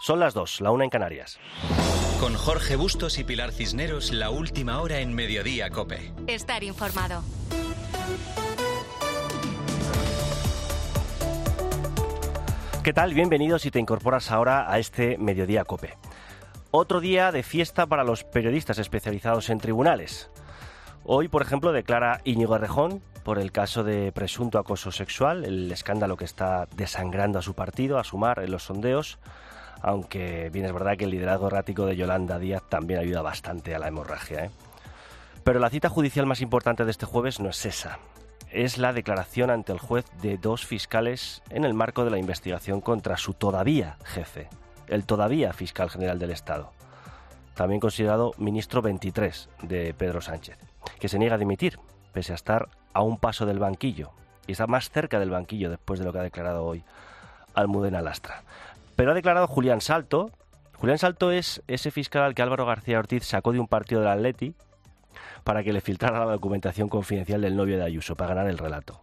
Son las 2, la 1 en Canarias. Con Jorge Bustos y Pilar Cisneros, la última hora en Mediodía COPE. Estar informado. ¿Qué tal? Bienvenidos si te incorporas ahora a este Mediodía COPE. Otro día de fiesta para los periodistas especializados en tribunales. Hoy, por ejemplo, declara Íñigo Errejón por el caso de presunto acoso sexual, el escándalo que está desangrando a su partido, a Sumar, en los sondeos, aunque bien es verdad que el liderazgo errático de Yolanda Díaz también ayuda bastante a la hemorragia, Pero la cita judicial más importante de este jueves no es esa. Es la declaración ante el juez de 2 fiscales en el marco de la investigación contra su todavía jefe, el todavía fiscal general del Estado, también considerado ministro 23 de Pedro Sánchez, que se niega a dimitir, pese a estar a un paso del banquillo, y está más cerca del banquillo después de lo que ha declarado hoy Almudena Lastra. Pero ha declarado Julián Salto. Julián Salto es ese fiscal al que Álvaro García Ortiz sacó de un partido del Atleti para que le filtrara la documentación confidencial del novio de Ayuso, para ganar el relato.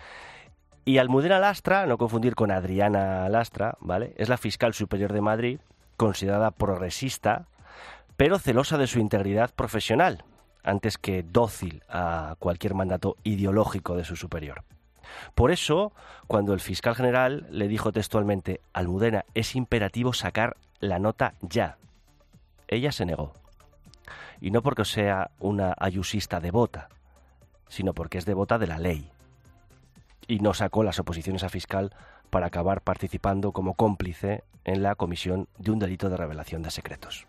Y Almudena Lastra, no confundir con Adriana Lastra, ¿vale? Es la fiscal superior de Madrid, considerada progresista, pero celosa de su integridad profesional, antes que dócil a cualquier mandato ideológico de su superior. Por eso, cuando el fiscal general le dijo textualmente: Almudena, es imperativo sacar la nota ya, ella se negó. Y no porque sea una ayusista devota, sino porque es devota de la ley. Y no sacó las oposiciones a fiscal para acabar participando como cómplice en la comisión de un delito de revelación de secretos.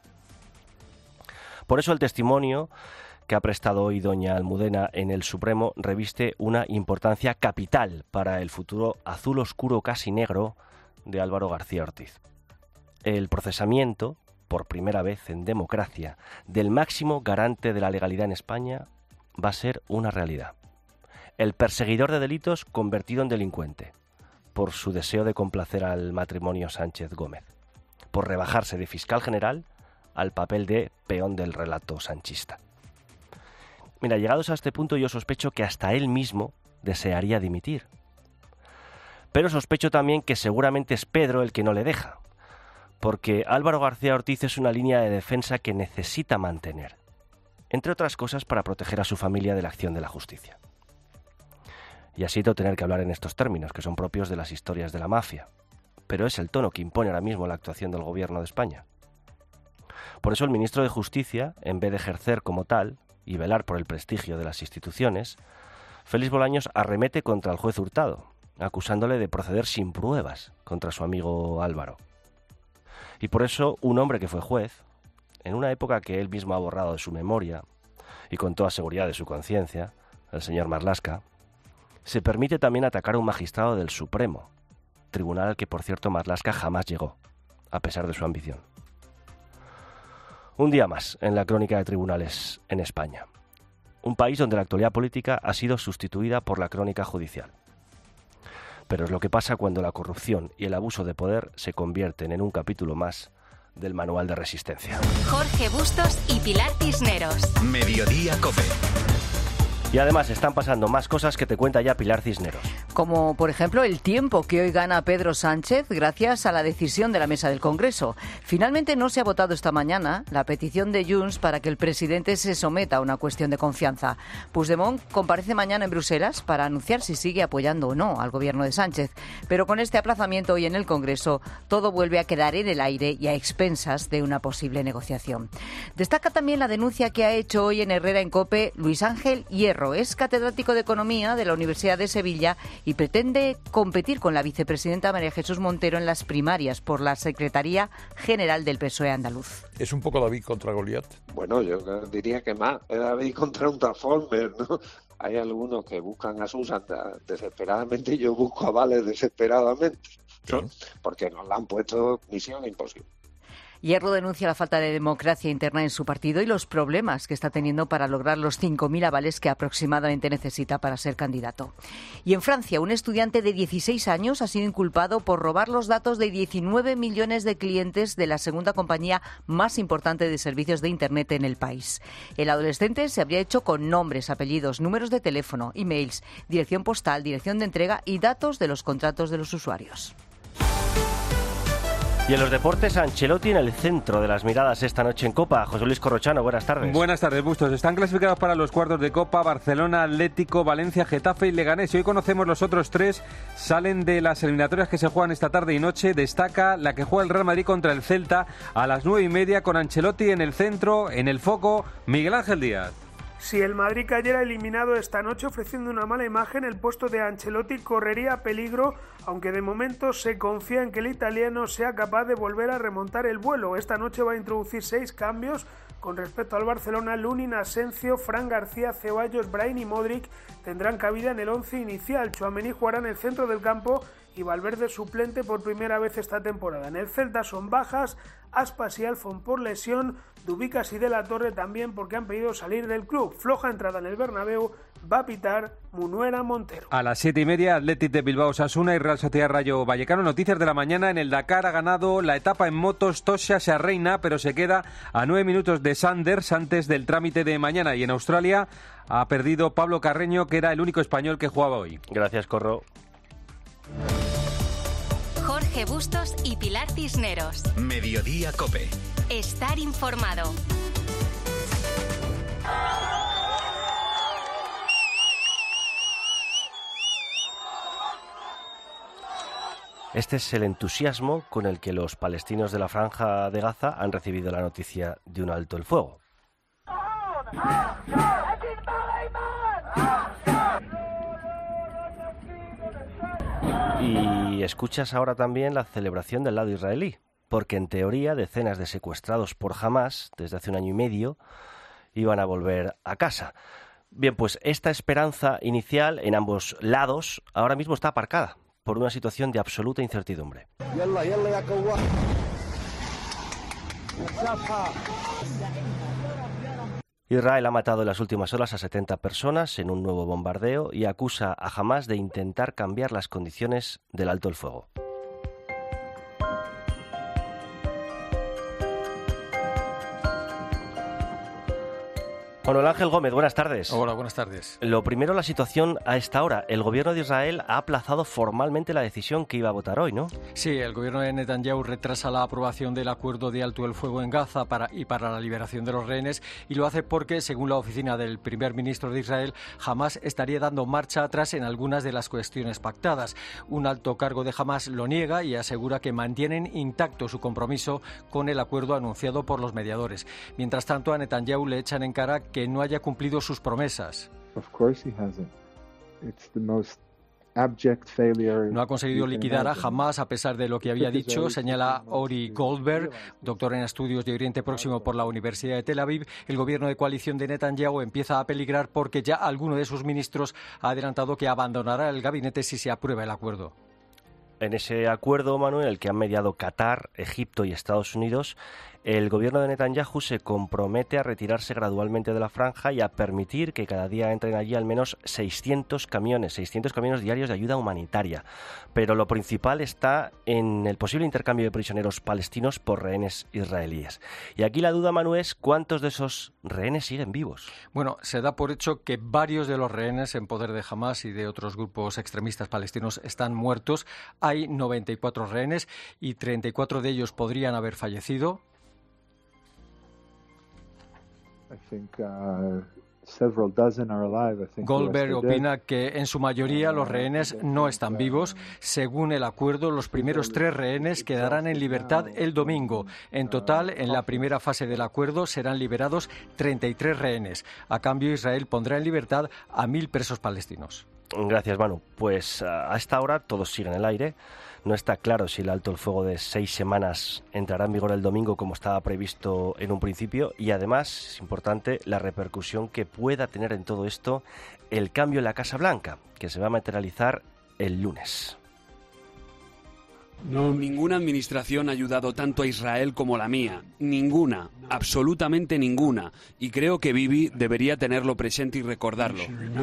Por eso el testimonio que ha prestado hoy doña Almudena en el Supremo reviste una importancia capital para el futuro azul oscuro casi negro de Álvaro García Ortiz. El procesamiento, por primera vez en democracia, del máximo garante de la legalidad en España va a ser una realidad. El perseguidor de delitos convertido en delincuente, por su deseo de complacer al matrimonio Sánchez Gómez, por rebajarse de fiscal general al papel de peón del relato sanchista. Mira, llegados a este punto yo sospecho que hasta él mismo desearía dimitir. Pero sospecho también que seguramente es Pedro el que no le deja, porque Álvaro García Ortiz es una línea de defensa que necesita mantener, entre otras cosas para proteger a su familia de la acción de la justicia. Y así no tener que hablar en estos términos, que son propios de las historias de la mafia, pero es el tono que impone ahora mismo la actuación del Gobierno de España. Por eso el ministro de Justicia, en vez de ejercer como tal y velar por el prestigio de las instituciones, Félix Bolaños arremete contra el juez Hurtado, acusándole de proceder sin pruebas contra su amigo Álvaro. Y por eso un hombre que fue juez, en una época que él mismo ha borrado de su memoria y con toda seguridad de su conciencia, el señor Marlaska, se permite también atacar a un magistrado del Supremo, tribunal al que, por cierto, Marlaska jamás llegó, a pesar de su ambición. Un día más en la crónica de tribunales en España. Un país donde la actualidad política ha sido sustituida por la crónica judicial. Pero es lo que pasa cuando la corrupción y el abuso de poder se convierten en un capítulo más del manual de resistencia. Jorge Bustos y Pilar Cisneros. Mediodía COPE. Y además están pasando más cosas que te cuenta ya Pilar Cisneros. Como, por ejemplo, el tiempo que hoy gana Pedro Sánchez gracias a la decisión de la Mesa del Congreso. Finalmente no se ha votado esta mañana la petición de Junts para que el presidente se someta a una cuestión de confianza. Puigdemont comparece mañana en Bruselas para anunciar si sigue apoyando o no al gobierno de Sánchez. Pero con este aplazamiento hoy en el Congreso, todo vuelve a quedar en el aire y a expensas de una posible negociación. Destaca también la denuncia que ha hecho hoy en Herrera en COPE Luis Ángel Hierro. Es catedrático de Economía de la Universidad de Sevilla y pretende competir con la vicepresidenta María Jesús Montero en las primarias por la Secretaría General del PSOE andaluz. ¿Es un poco David contra Goliat? Bueno, yo diría que más. Es David contra un Transformer, ¿no? Hay algunos que buscan a Susan desesperadamente y yo busco a Vales desesperadamente, ¿no? Porque nos la han puesto misión imposible. Hierro denuncia la falta de democracia interna en su partido y los problemas que está teniendo para lograr los 5.000 avales que aproximadamente necesita para ser candidato. Y en Francia, un estudiante de 16 años ha sido inculpado por robar los datos de 19 millones de clientes de la segunda compañía más importante de servicios de Internet en el país. El adolescente se habría hecho con nombres, apellidos, números de teléfono, emails, dirección postal, dirección de entrega y datos de los contratos de los usuarios. Y en los deportes, Ancelotti en el centro de las miradas esta noche en Copa. José Luis Corrochano, buenas tardes. Buenas tardes, Bustos. Están clasificados para los cuartos de Copa Barcelona, Atlético, Valencia, Getafe y Leganés. Y hoy conocemos los otros tres. Salen de las eliminatorias que se juegan esta tarde y noche. Destaca la que juega el Real Madrid contra el Celta a las 9:30 con Ancelotti en el centro, en el foco, Miguel Ángel Díaz. Si el Madrid cayera eliminado esta noche ofreciendo una mala imagen, el puesto de Ancelotti correría peligro, aunque de momento se confía en que el italiano sea capaz de volver a remontar el vuelo. Esta noche va a introducir 6 cambios con respecto al Barcelona. Lunin, Asensio, Fran García, Ceballos, Brahim y Modric tendrán cabida en el 11 inicial. Tchouaméni jugará en el centro del campo y Valverde suplente por primera vez esta temporada. En el Celta son bajas Aspas y Alfon por lesión, Dubicas y De la Torre también porque han pedido salir del club. Floja entrada en el Bernabéu, va a pitar Munuera Montero. A las 7:30, Athletic de Bilbao Osasuna y Real Sociedad Rayo Vallecano. Noticias de la mañana: en el Dakar ha ganado la etapa en motos Tosha Serreina, pero se queda a 9 minutos de Sanders antes del trámite de mañana. Y en Australia ha perdido Pablo Carreño, que era el único español que jugaba hoy. Gracias, Corro. Jorge Bustos y Pilar Cisneros. Mediodía COPE. Estar informado. Este es el entusiasmo con el que los palestinos de la Franja de Gaza han recibido la noticia de un alto el fuego. Y escuchas ahora también la celebración del lado israelí, porque en teoría decenas de secuestrados por Hamás desde hace 1 año y medio iban a volver a casa. Bien, pues esta esperanza inicial en ambos lados ahora mismo está aparcada por una situación de absoluta incertidumbre. Israel ha matado en las últimas horas a 70 personas en un nuevo bombardeo y acusa a Hamás de intentar cambiar las condiciones del alto el fuego. Manuel Ángel Gómez, buenas tardes. Hola, buenas tardes. Lo primero, la situación a esta hora. El gobierno de Israel ha aplazado formalmente la decisión que iba a votar hoy, ¿no? Sí, el gobierno de Netanyahu retrasa la aprobación del acuerdo de alto el fuego en Gaza para la liberación de los rehenes, y lo hace porque, según la oficina del primer ministro de Israel, Hamás estaría dando marcha atrás en algunas de las cuestiones pactadas. Un alto cargo de Hamás lo niega y asegura que mantienen intacto su compromiso con el acuerdo anunciado por los mediadores. Mientras tanto, a Netanyahu le echan en cara que no haya cumplido sus promesas. No ha conseguido liquidar a Hamás a pesar de lo que había dicho, señala Ori Goldberg, doctor en estudios de Oriente Próximo por la Universidad de Tel Aviv. El gobierno de coalición de Netanyahu empieza a peligrar porque ya alguno de sus ministros ha adelantado que abandonará el gabinete si se aprueba el acuerdo. En ese acuerdo, Manuel, el que han mediado Qatar, Egipto y Estados Unidos, el gobierno de Netanyahu se compromete a retirarse gradualmente de la franja y a permitir que cada día entren allí al menos 600 camiones diarios de ayuda humanitaria. Pero lo principal está en el posible intercambio de prisioneros palestinos por rehenes israelíes. Y aquí la duda, Manuel, es ¿cuántos de esos rehenes siguen vivos? Bueno, se da por hecho que varios de los rehenes en poder de Hamás y de otros grupos extremistas palestinos están muertos. Hay 94 rehenes y 34 de ellos podrían haber fallecido. Goldberg opina que en su mayoría los rehenes no están vivos. Según el acuerdo, los primeros 3 rehenes quedarán en libertad el domingo. En total, en la primera fase del acuerdo serán liberados 33 rehenes. A cambio, Israel pondrá en libertad a 1.000 presos palestinos. Gracias, Manu. Pues a esta hora todo sigue en el aire. No está claro si el alto el fuego de 6 semanas entrará en vigor el domingo como estaba previsto en un principio, y además es importante la repercusión que pueda tener en todo esto el cambio en la Casa Blanca, que se va a materializar el lunes. Ninguna administración ha ayudado tanto a Israel como la mía. Ninguna, absolutamente ninguna. Y creo que Bibi debería tenerlo presente y recordarlo.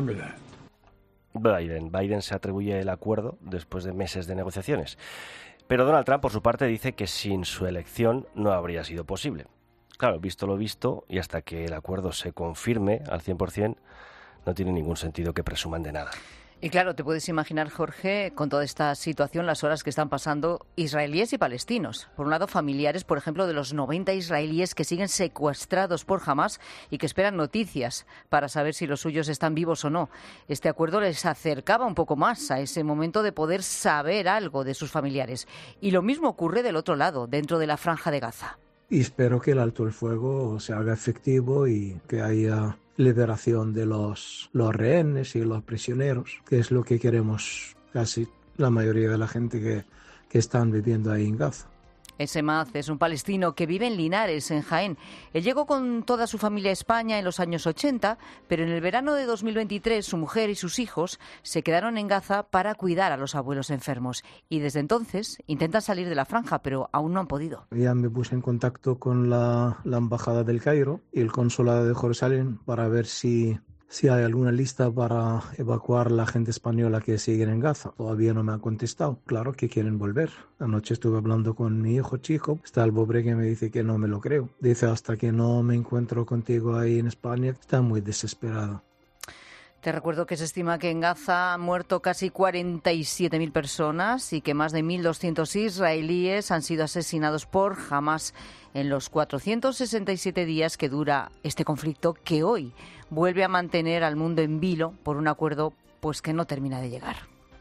Biden se atribuye el acuerdo después de meses de negociaciones. Pero Donald Trump, por su parte, dice que sin su elección no habría sido posible. Claro, visto lo visto, y hasta que el acuerdo se confirme al 100%, no tiene ningún sentido que presuman de nada. Y claro, te puedes imaginar, Jorge, con toda esta situación, las horas que están pasando israelíes y palestinos. Por un lado, familiares, por ejemplo, de los 90 israelíes que siguen secuestrados por Hamás y que esperan noticias para saber si los suyos están vivos o no. Este acuerdo les acercaba un poco más a ese momento de poder saber algo de sus familiares. Y lo mismo ocurre del otro lado, dentro de la Franja de Gaza. Y espero que el alto el fuego se haga efectivo y que haya liberación de los rehenes y los prisioneros, que es lo que queremos casi la mayoría de la gente que están viviendo ahí en Gaza. Semaz es un palestino que vive en Linares, en Jaén. Él llegó con toda su familia a España en los años 80, pero en el verano de 2023 su mujer y sus hijos se quedaron en Gaza para cuidar a los abuelos enfermos. Y desde entonces intentan salir de la franja, pero aún no han podido. Ya me puse en contacto con la Embajada del Cairo y el Consulado de Jerusalén para ver si hay alguna lista para evacuar la gente española que sigue en Gaza. Todavía no me han contestado. Claro que quieren volver. Anoche estuve hablando con mi hijo chico. Está el pobre que me dice que no me lo creo. Dice, hasta que no me encuentro contigo ahí en España, está muy desesperado. Te recuerdo que se estima que en Gaza han muerto casi 47.000 personas y que más de 1.200 israelíes han sido asesinados por Hamás en los 467 días que dura este conflicto, que hoy vuelve a mantener al mundo en vilo por un acuerdo pues que no termina de llegar.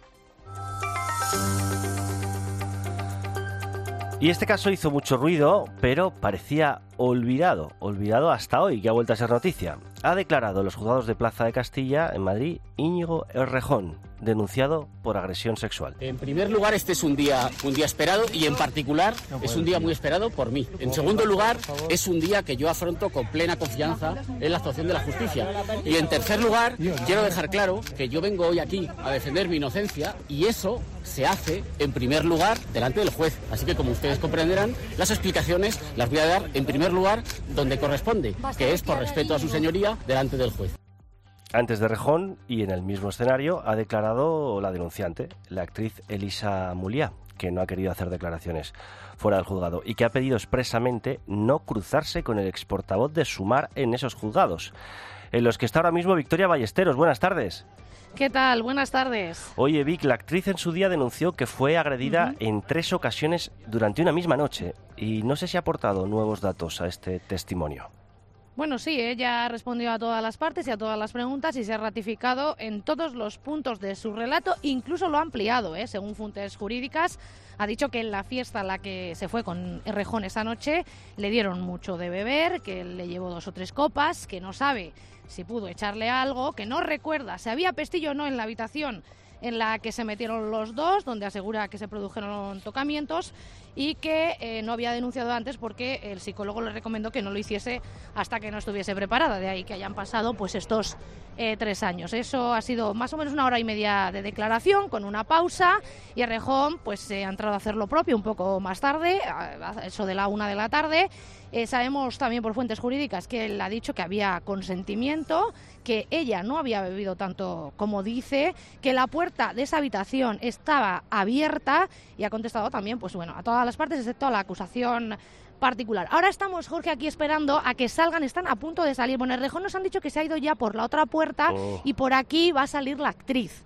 Y este caso hizo mucho ruido, pero parecía olvidado hasta hoy, que ha vuelto a ser noticia. Ha declarado en los juzgados de Plaza de Castilla, en Madrid, Íñigo Errejón, denunciado por agresión sexual. En primer lugar, este es un día esperado y en particular es un día muy esperado por mí. En segundo lugar, es un día que yo afronto con plena confianza en la actuación de la justicia. Y en tercer lugar, quiero dejar claro que yo vengo hoy aquí a defender mi inocencia y eso se hace en primer lugar delante del juez. Así que, como ustedes comprenderán, las explicaciones las voy a dar en primer lugar donde corresponde, que es por respeto a su señoría delante del juez. Antes de Errejón y en el mismo escenario ha declarado la denunciante, la actriz Elisa Muliá, que no ha querido hacer declaraciones fuera del juzgado y que ha pedido expresamente no cruzarse con el exportavoz de Sumar en esos juzgados, en los que está ahora mismo Victoria Ballesteros. Buenas tardes. ¿Qué tal? Buenas tardes. Oye, Vic, la actriz en su día denunció que fue agredida en 3 ocasiones durante una misma noche y no sé si ha aportado nuevos datos a este testimonio. Bueno, sí, ella ha respondido a todas las partes y a todas las preguntas y se ha ratificado en todos los puntos de su relato, incluso lo ha ampliado, según fuentes jurídicas. Ha dicho que en la fiesta a la que se fue con Errejón esa noche le dieron mucho de beber, que le llevó 2 o 3 copas, que no sabe si pudo echarle algo, que no recuerda si había pestillo o no en la habitación en la que se metieron los dos, donde asegura que se produjeron tocamientos y que no había denunciado antes porque el psicólogo le recomendó que no lo hiciese hasta que no estuviese preparada, de ahí que hayan pasado pues estos 3 años. Eso ha sido más o menos 1 hora y media de declaración con una pausa y Errejón pues ha entrado a hacer lo propio un poco más tarde, a eso de la 1 de la tarde. Sabemos también por fuentes jurídicas que él ha dicho que había consentimiento, que ella no había bebido tanto como dice, que la puerta de esa habitación estaba abierta y ha contestado también, pues bueno, a todas las partes excepto a la acusación particular. Ahora estamos, Jorge, aquí esperando a que salgan, están a punto de salir. Bueno, Errejón nos han dicho que se ha ido ya por la otra puerta y por aquí va a salir la actriz.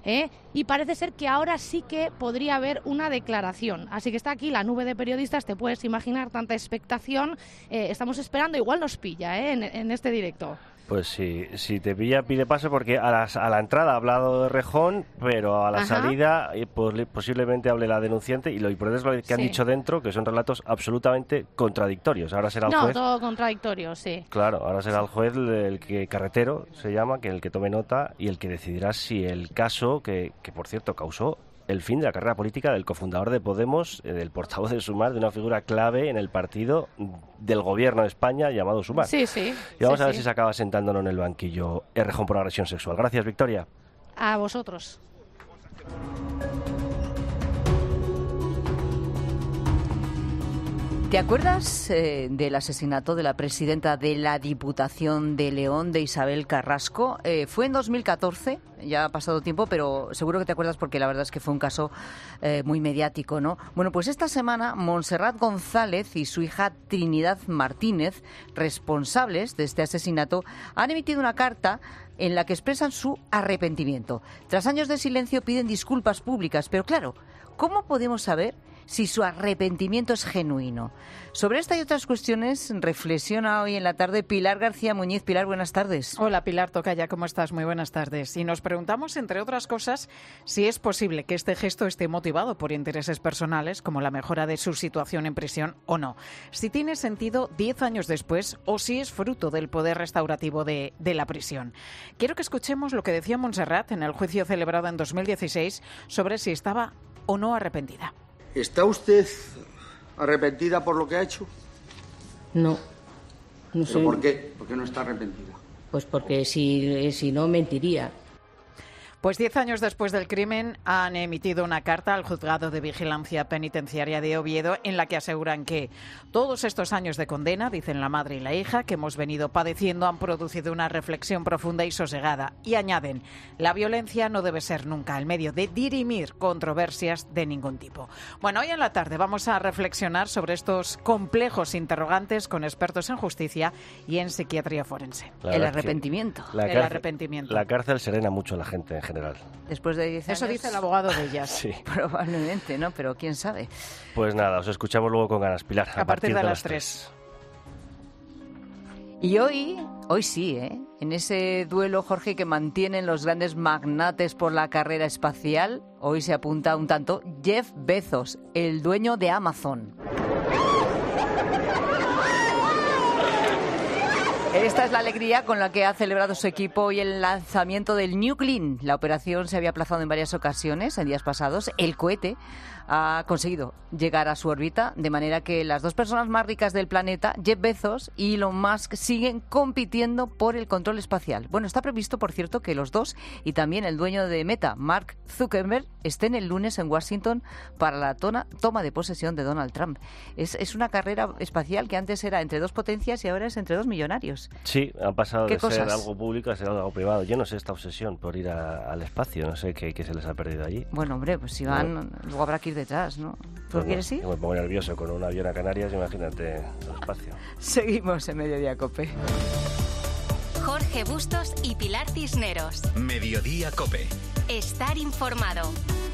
Y parece ser que ahora sí que podría haber una declaración. Así que está aquí la nube de periodistas, te puedes imaginar tanta expectación. Estamos esperando, igual nos pilla en este directo. Pues sí, si te pilla, pide paso, porque a la entrada ha hablado Errejón, pero a la salida posiblemente hable la denunciante, y lo importante es lo que han dicho dentro, que son relatos absolutamente contradictorios. Ahora será el juez... No, todo contradictorio, sí. Claro, ahora será el juez el que carretero se llama, que el que tome nota y el que decidirá si el caso, que por cierto causó el fin de la carrera política del cofundador de Podemos, del portavoz de Sumar, de una figura clave en el partido del gobierno de España llamado Sumar. Sí, sí. Y vamos a ver si se acaba sentándonos en el banquillo Errejón por agresión sexual. Gracias, Victoria. A vosotros. ¿Te acuerdas del asesinato de la presidenta de la Diputación de León, de Isabel Carrasco? Fue en 2014, ya ha pasado tiempo, pero seguro que te acuerdas porque la verdad es que fue un caso muy mediático, ¿no? Bueno, pues esta semana Montserrat González y su hija Trinidad Martínez, responsables de este asesinato, han emitido una carta en la que expresan su arrepentimiento. Tras años de silencio piden disculpas públicas, pero claro, ¿cómo podemos saber si su arrepentimiento es genuino? Sobre esta y otras cuestiones reflexiona hoy en la tarde Pilar García Muñiz. Pilar, buenas tardes. Hola Pilar Tocaya, ¿cómo estás? Muy buenas tardes. Y nos preguntamos, entre otras cosas, si es posible que este gesto esté motivado por intereses personales, como la mejora de su situación en prisión o no. Si tiene sentido 10 años después o si es fruto del poder restaurativo de la prisión. Quiero que escuchemos lo que decía Montserrat en el juicio celebrado en 2016 sobre si estaba o no arrepentida. ¿Está usted arrepentida por lo que ha hecho? No. No sé. ¿Por qué? ¿Por qué no está arrepentida? Pues porque si no mentiría. Pues 10 años después del crimen han emitido una carta al Juzgado de Vigilancia Penitenciaria de Oviedo en la que aseguran que todos estos años de condena, dicen la madre y la hija, que hemos venido padeciendo han producido una reflexión profunda y sosegada. Y añaden, la violencia no debe ser nunca el medio de dirimir controversias de ningún tipo. Bueno, hoy en la tarde vamos a reflexionar sobre estos complejos interrogantes con expertos en justicia y en psiquiatría forense. El arrepentimiento. La cárcel serena mucho a la gente en general. Después de 10 años. Eso dice el abogado de ellas. Sí. Probablemente, ¿no? Pero quién sabe. Pues nada, os escuchamos luego con ganas, Pilar. A partir de las 3. Y hoy sí, en ese duelo, Jorge, que mantienen los grandes magnates por la carrera espacial, hoy se apunta un tanto Jeff Bezos, el dueño de Amazon. Esta es la alegría con la que ha celebrado su equipo hoy el lanzamiento del New Glenn. La operación se había aplazado en varias ocasiones en días pasados. El cohete ha conseguido llegar a su órbita, de manera que las dos personas más ricas del planeta, Jeff Bezos y Elon Musk, siguen compitiendo por el control espacial. Bueno, está previsto, por cierto, que los dos y también el dueño de Meta, Mark Zuckerberg, estén el lunes en Washington para la toma de posesión de Donald Trump. Es una carrera espacial que antes era entre dos potencias y ahora es entre dos millonarios. Sí, han pasado de cosas? ser algo público a ser algo privado. Yo no sé esta obsesión por ir al espacio, no sé qué se les ha perdido allí. Bueno, hombre, pues si van, luego habrá que ir detrás, ¿no? ¿Tú quieres ir? Yo me pongo nervioso con un avión a Canarias, imagínate el espacio. Seguimos en Mediodía COPE. Jorge Bustos y Pilar Cisneros. Mediodía COPE. Estar informado.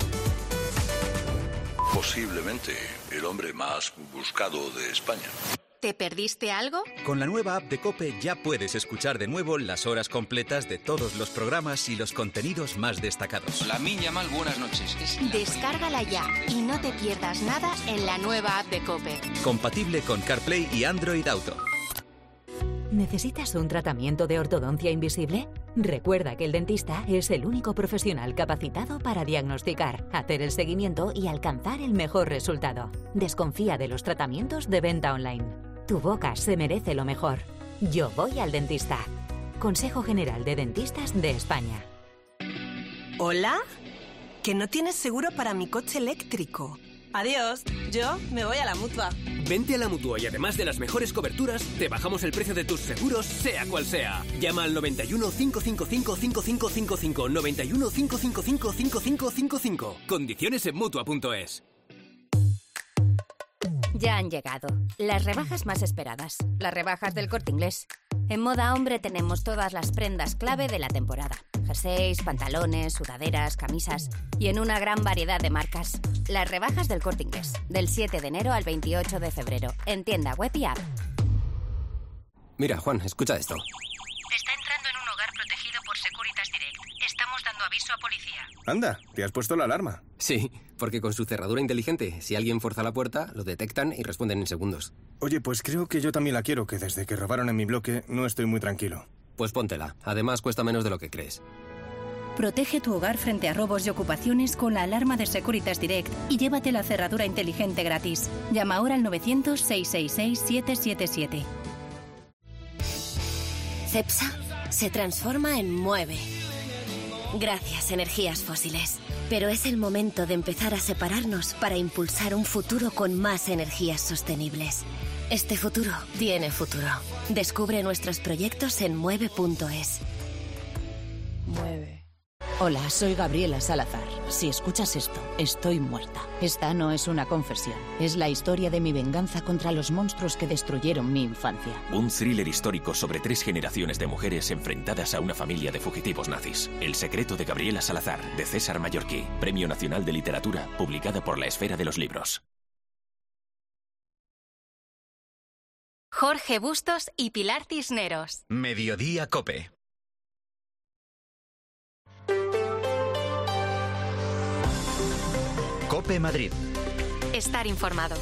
Posiblemente el hombre más buscado de España. ¿Te perdiste algo? Con la nueva app de COPE ya puedes escuchar de nuevo las horas completas de todos los programas y los contenidos más destacados. La Miña Mal, buenas noches. Descárgala ya y no te pierdas nada en la nueva app de COPE. Compatible con CarPlay y Android Auto. ¿Necesitas un tratamiento de ortodoncia invisible? Recuerda que el dentista es el único profesional capacitado para diagnosticar, hacer el seguimiento y alcanzar el mejor resultado. Desconfía de los tratamientos de venta online. Tu boca se merece lo mejor. Yo voy al dentista. Consejo General de Dentistas de España. ¿Hola? ¿Que no tienes seguro para mi coche eléctrico? Adiós, yo me voy a la Mutua. Vente a la Mutua y además de las mejores coberturas, te bajamos el precio de tus seguros, sea cual sea. Llama al 91 555 5555. 91 555 5555. Condiciones en Mutua.es. Ya han llegado las rebajas más esperadas, las rebajas del Corte Inglés. En Moda Hombre tenemos todas las prendas clave de la temporada. Jerseys, pantalones, sudaderas, camisas y en una gran variedad de marcas. Las rebajas del Corte Inglés, del 7 de enero al 28 de febrero, en tienda web y app. Mira, Juan, escucha esto. Está entrando en un hogar protegido por Securitas Direct. Estamos dando aviso a policía. Anda, ¿te has puesto la alarma? Sí, porque con su cerradura inteligente, si alguien forza la puerta, lo detectan y responden en segundos. Oye, pues creo que yo también la quiero, que desde que robaron en mi bloque no estoy muy tranquilo. Pues póntela. Además, cuesta menos de lo que crees. Protege tu hogar frente a robos y ocupaciones con la alarma de Securitas Direct y llévate la cerradura inteligente gratis. Llama ahora al 900-666-777. Cepsa se transforma en mueve. Gracias, energías fósiles. Pero es el momento de empezar a separarnos para impulsar un futuro con más energías sostenibles. Este futuro tiene futuro. Descubre nuestros proyectos en mueve.es. Mueve. Hola, soy Gabriela Salazar. Si escuchas esto, estoy muerta. Esta no es una confesión. Es la historia de mi venganza contra los monstruos que destruyeron mi infancia. Un thriller histórico sobre 3 generaciones de mujeres enfrentadas a una familia de fugitivos nazis. El secreto de Gabriela Salazar, de César Mallorquí. Premio Nacional de Literatura, publicada por La Esfera de los Libros. Jorge Bustos y Pilar Cisneros. Mediodía COPE. COPE Madrid. Estar informado.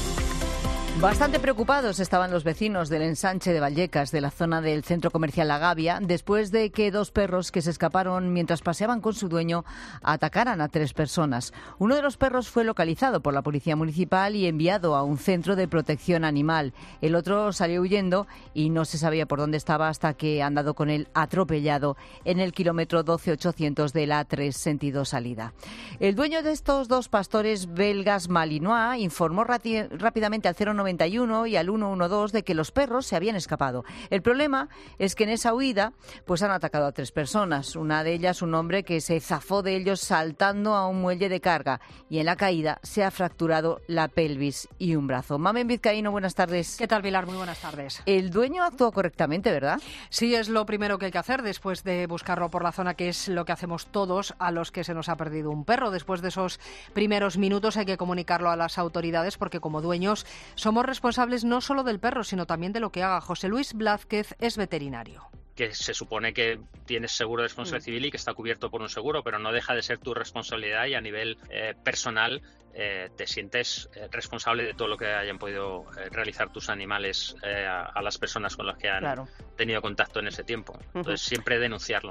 Bastante preocupados estaban los vecinos del ensanche de Vallecas, de la zona del centro comercial La Gavia, después de que 2 perros que se escaparon mientras paseaban con su dueño atacaran a 3 personas. Uno de los perros fue localizado por la policía municipal y enviado a un centro de protección animal. El otro salió huyendo y no se sabía por dónde estaba hasta que han dado con él atropellado en el kilómetro 12,800 de la A3 sentido salida. El dueño de estos 2 pastores belgas malinois informó rápidamente al 091 y al 112 de que los perros se habían escapado. El problema es que en esa huida pues han atacado a 3 personas. Una de ellas un hombre que se zafó de ellos saltando a un muelle de carga y en la caída se ha fracturado la pelvis y un brazo. Mamen Vizcaíno, buenas tardes. ¿Qué tal, Pilar? Muy buenas tardes. El dueño actuó correctamente, ¿verdad? Sí, es lo primero que hay que hacer después de buscarlo por la zona, que es lo que hacemos todos a los que se nos ha perdido un perro. Después de esos primeros minutos hay que comunicarlo a las autoridades porque como dueños somos responsables no solo del perro, sino también de lo que haga. José Luis Blázquez es veterinario. Que se supone que tienes seguro de responsabilidad civil y que está cubierto por un seguro, pero no deja de ser tu responsabilidad y a nivel personal te sientes responsable de todo lo que hayan podido realizar tus animales a las personas con las que han tenido contacto en ese tiempo. Entonces siempre denunciarlo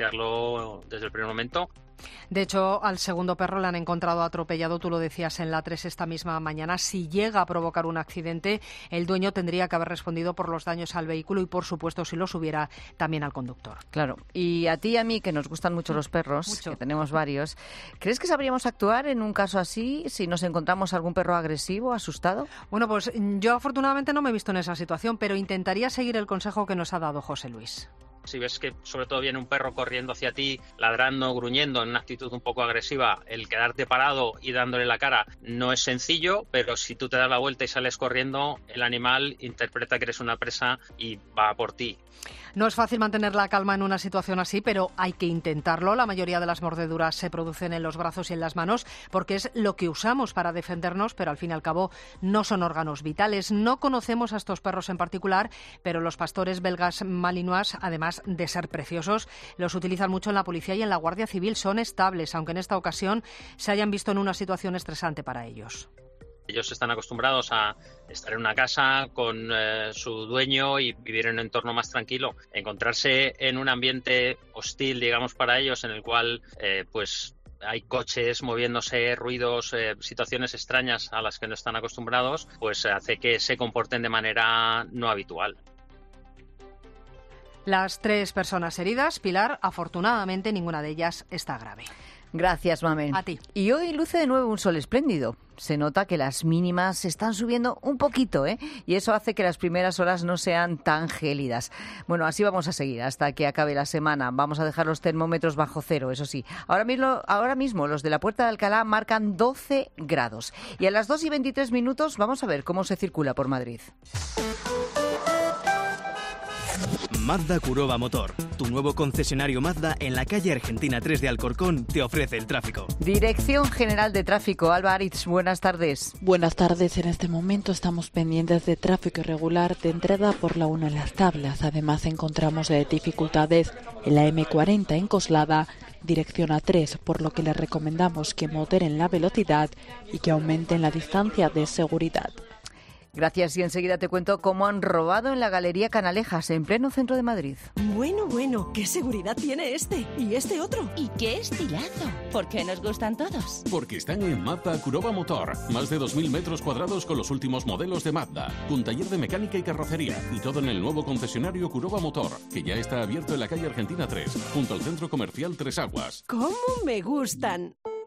desde el primer momento. De hecho, al segundo perro le han encontrado atropellado, tú lo decías, en la A3 esta misma mañana. Si llega a provocar un accidente, el dueño tendría que haber respondido por los daños al vehículo y, por supuesto, si los hubiera, también al conductor. Claro. Y a ti y a mí, que nos gustan mucho los perros, que tenemos varios, ¿crees que sabríamos actuar en un caso así si nos encontramos algún perro agresivo, asustado? Bueno, pues yo afortunadamente no me he visto en esa situación, pero intentaría seguir el consejo que nos ha dado José Luis. Si ves que sobre todo viene un perro corriendo hacia ti, ladrando, gruñendo, en una actitud un poco agresiva, el quedarte parado y dándole la cara no es sencillo, pero si tú te das la vuelta y sales corriendo, el animal interpreta que eres una presa y va por ti. No es fácil mantener la calma en una situación así, pero hay que intentarlo. La mayoría de las mordeduras se producen en los brazos y en las manos porque es lo que usamos para defendernos, pero al fin y al cabo no son órganos vitales. No conocemos a estos perros en particular, pero los pastores belgas malinois, además de ser preciosos, los utilizan mucho en la policía y en la Guardia Civil. Son estables, aunque en esta ocasión se hayan visto en una situación estresante para ellos. Ellos están acostumbrados a estar en una casa con su dueño y vivir en un entorno más tranquilo. Encontrarse en un ambiente hostil, digamos, para ellos, en el cual pues hay coches moviéndose, ruidos, situaciones extrañas a las que no están acostumbrados, pues hace que se comporten de manera no habitual. Las 3 personas heridas, Pilar, afortunadamente ninguna de ellas está grave. Gracias, Mamen. A ti. Y hoy luce de nuevo un sol espléndido. Se nota que las mínimas están subiendo un poquito, y eso hace que las primeras horas no sean tan gélidas. Bueno, así vamos a seguir hasta que acabe la semana. Vamos a dejar los termómetros bajo cero, eso sí. Ahora mismo los de la Puerta de Alcalá marcan 12 grados. Y a las 2:23 vamos a ver cómo se circula por Madrid. Mazda Kuroba Motor, tu nuevo concesionario Mazda en la calle Argentina 3 de Alcorcón, te ofrece el tráfico. Dirección General de Tráfico, Alba Aritz, buenas tardes. Buenas tardes, en este momento estamos pendientes de tráfico irregular de entrada por la 1 en Las Tablas. Además encontramos dificultades en la M40 en Coslada, dirección A3, por lo que les recomendamos que moderen la velocidad y que aumenten la distancia de seguridad. Gracias, y enseguida te cuento cómo han robado en la Galería Canalejas, en pleno centro de Madrid. Bueno, ¿qué seguridad tiene este? ¿Y este otro? ¿Y qué estilazo? ¿Por qué nos gustan todos? Porque están en Mazda Kuroba Motor. Más de 2.000 metros cuadrados con los últimos modelos de Mazda. Con taller de mecánica y carrocería. Y todo en el nuevo concesionario Kuroba Motor, que ya está abierto en la calle Argentina 3, junto al centro comercial Tres Aguas. ¡Cómo me gustan!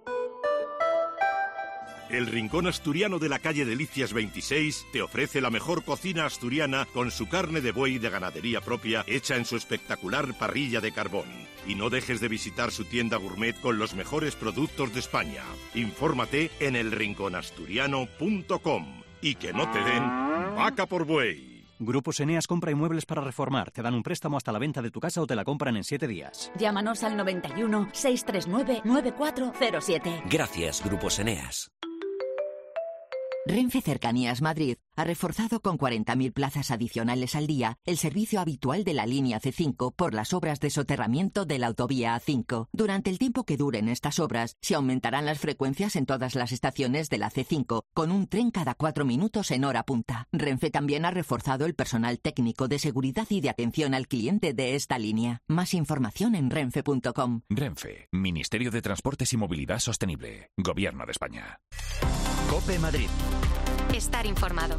El Rincón Asturiano de la calle Delicias 26 te ofrece la mejor cocina asturiana con su carne de buey de ganadería propia hecha en su espectacular parrilla de carbón. Y no dejes de visitar su tienda gourmet con los mejores productos de España. Infórmate en elrinconasturiano.com y que no te den vaca por buey. Grupos Eneas compra inmuebles para reformar. Te dan un préstamo hasta la venta de tu casa o te la compran en 7 días. Llámanos al 91 639 9407. Gracias, Grupos Eneas. Renfe Cercanías Madrid ha reforzado con 40.000 plazas adicionales al día el servicio habitual de la línea C5 por las obras de soterramiento de la autovía A5. Durante el tiempo que duren estas obras, se aumentarán las frecuencias en todas las estaciones de la C5, con un tren cada 4 minutos en hora punta. Renfe también ha reforzado el personal técnico de seguridad y de atención al cliente de esta línea. Más información en renfe.com. Renfe, Ministerio de Transportes y Movilidad Sostenible, Gobierno de España. COPE Madrid. Estar informado.